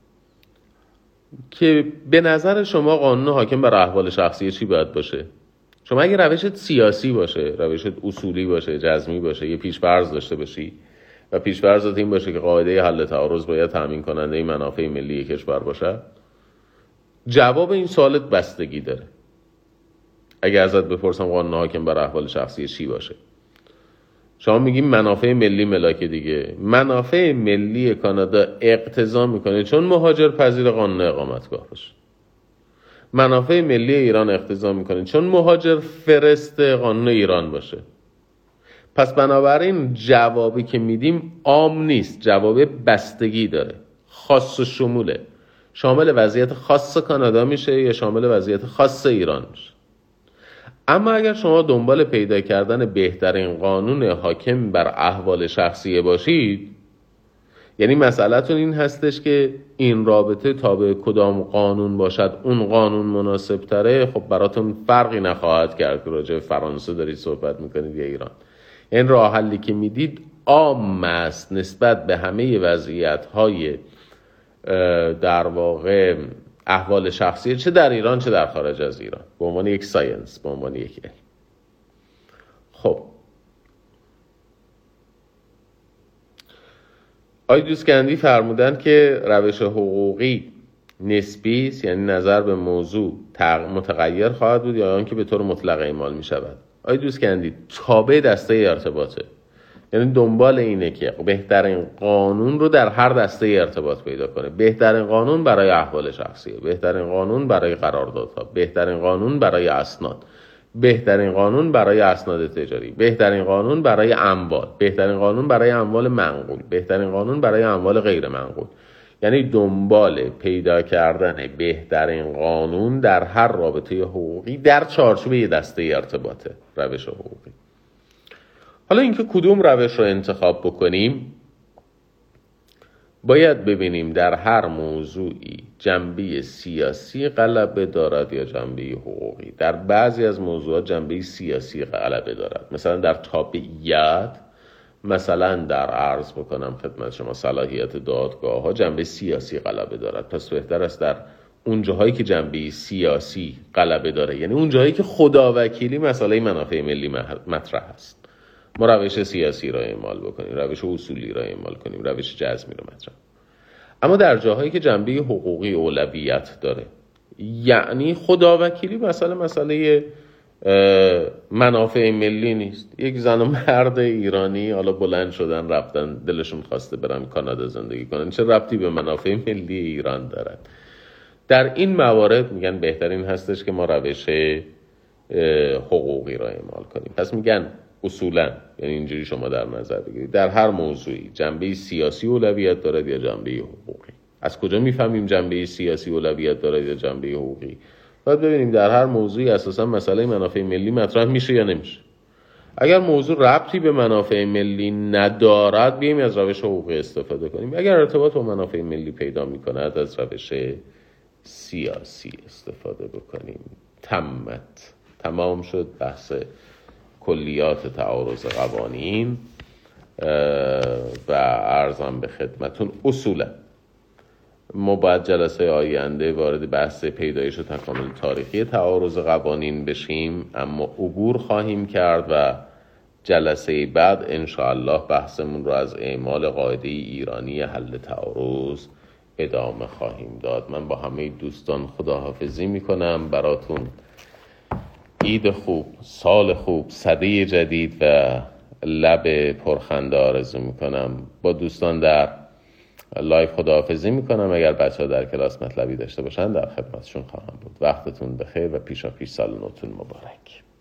که به نظر شما قانون حاکم بر احوال شخصی چی باید باشه؟ شما اگه روشت سیاسی باشه، روشت اصولی باشه، جزمی باشه، یه پیش‌فرض داشته باشی و پیش‌فرضت این باشه که قاعده حل تعارض باید تامین کننده منافع ملی کشور باشه، جواب این سوالت بستگی داره. اگه ازت بپرسم قانون حاکم بر احوال شخصی چی باشه، شما میگیم منافع ملی ملاک دیگه. منافع ملی کانادا اقتضا میکنه چون مهاجر پذیر قانون اقامتگاه باشه. منافع ملی ایران اقتضا میکنه چون مهاجر فرست قانون ایران باشه. پس بنابراین جوابی که میدیم عام نیست، جواب بستگی داره، خاص و شموله. شامل وضعیت خاص کانادا میشه یا شامل وضعیت خاص ایران میشه. اما اگر شما دنبال پیدا کردن بهترین قانون حاکم بر احوال شخصیه باشید، یعنی مسئله‌تون این هستش که این رابطه تابع کدام قانون باشد اون قانون مناسب تره، خب براتون فرقی نخواهد کرد که راجع به فرانسه دارید صحبت میکنید یا ایران. این راه حلی که میدید عام است نسبت به همه وضعیت‌های در واقع احوال شخصی، چه در ایران چه در خارج از ایران، به عنوان یک ساینس، به عنوان یک علم. خب آقای دوستکندی فرمودن که روش حقوقی نسبی است، یعنی نظر به موضوع متغیر خواهد بود یا آنکه به طور مطلق اعمال می شود. آقای دوستکندی تابع دسته ارتباطه، یعنی دنبال اینه که بهترین قانون رو در هر دسته ارتباط پیدا کنه. بهترین قانون برای احوال شخصیه، بهترین قانون برای قراردادها، بهترین قانون برای اسناد، بهترین قانون برای اسناد تجاری، بهترین قانون برای اموال، بهترین قانون برای اموال منقول، بهترین قانون برای اموال غیر منقول. یعنی دنبال پیدا کردن بهترین قانون در هر رابطه حقوقی در چارچوب یه دسته ارتباطه روش حقوقی. حالا اینکه کدوم روش رو انتخاب بکنیم، باید ببینیم در هر موضوعی جنبه سیاسی غلبه دارد یا جنبه حقوقی. در بعضی از موضوعات جنبه سیاسی غلبه دارد، مثلا در تابعیت، مثلا در عرض بکنم خدمت شما صلاحیت دادگاه ها جنبه سیاسی غلبه دارد. پس بهتر است در اون جاهایی که جنبه سیاسی غلبه داره، یعنی اون جاهایی که خداوکیلی مسئله منافع ملی مطرح است، ما روش سیاسی را اعمال بکنیم، روش اصولی را اعمال کنیم، روش جزمی را مطرح. اما در جاهایی که جنبه حقوقی اولویت داره، یعنی خداوکیلی مسئله مسئله منافع ملی نیست، یک زن و مرد ایرانی حالا بلند شدن رفتن دلشون خواسته برن کانادا زندگی کنن، چه ربطی به منافع ملی ایران دارد؟ در این موارد میگن بهترین هستش که ما روش حقوقی را اعمال کنیم. پس میگن اصولا، یعنی اینجوری شما در نظر بگیرید در هر موضوعی جنبه سیاسی اولویت دارد یا جنبه حقوقی. از کجا میفهمیم جنبه سیاسی اولویت دارد یا جنبه حقوقی؟ باید ببینیم در هر موضوعی اساسا مسئله منافع ملی مطرح میشه یا نمیشه. اگر موضوع ربطی به منافع ملی ندارد، بیایم از روش حقوقی استفاده کنیم. اگر ارتباط با منافع ملی پیدا میکند، از روش سیاسی استفاده بکنیم. تمت تمام شد بحث کلیات تعارض قوانین و عرضم به خدمتون اصولا ما باید جلسه آینده وارد بحث پیدایش و تکامل تاریخی تعارض قوانین بشیم، اما عبور خواهیم کرد و جلسه بعد انشاءالله بحثمون رو از اعمال قاعده ایرانی حل تعارض ادامه خواهیم داد. من با همه دوستان خداحافظی میکنم. براتون عید خوب، سال خوب، سده جدید و لب پرخنده آرزو میکنم. با دوستان در لایف خداحافظی میکنم. اگر بچه ها در کلاس مطلبی داشته باشن در خدمتشون خواهم بود. وقتتون بخیر و پیشا پیش سال نوتون مبارک.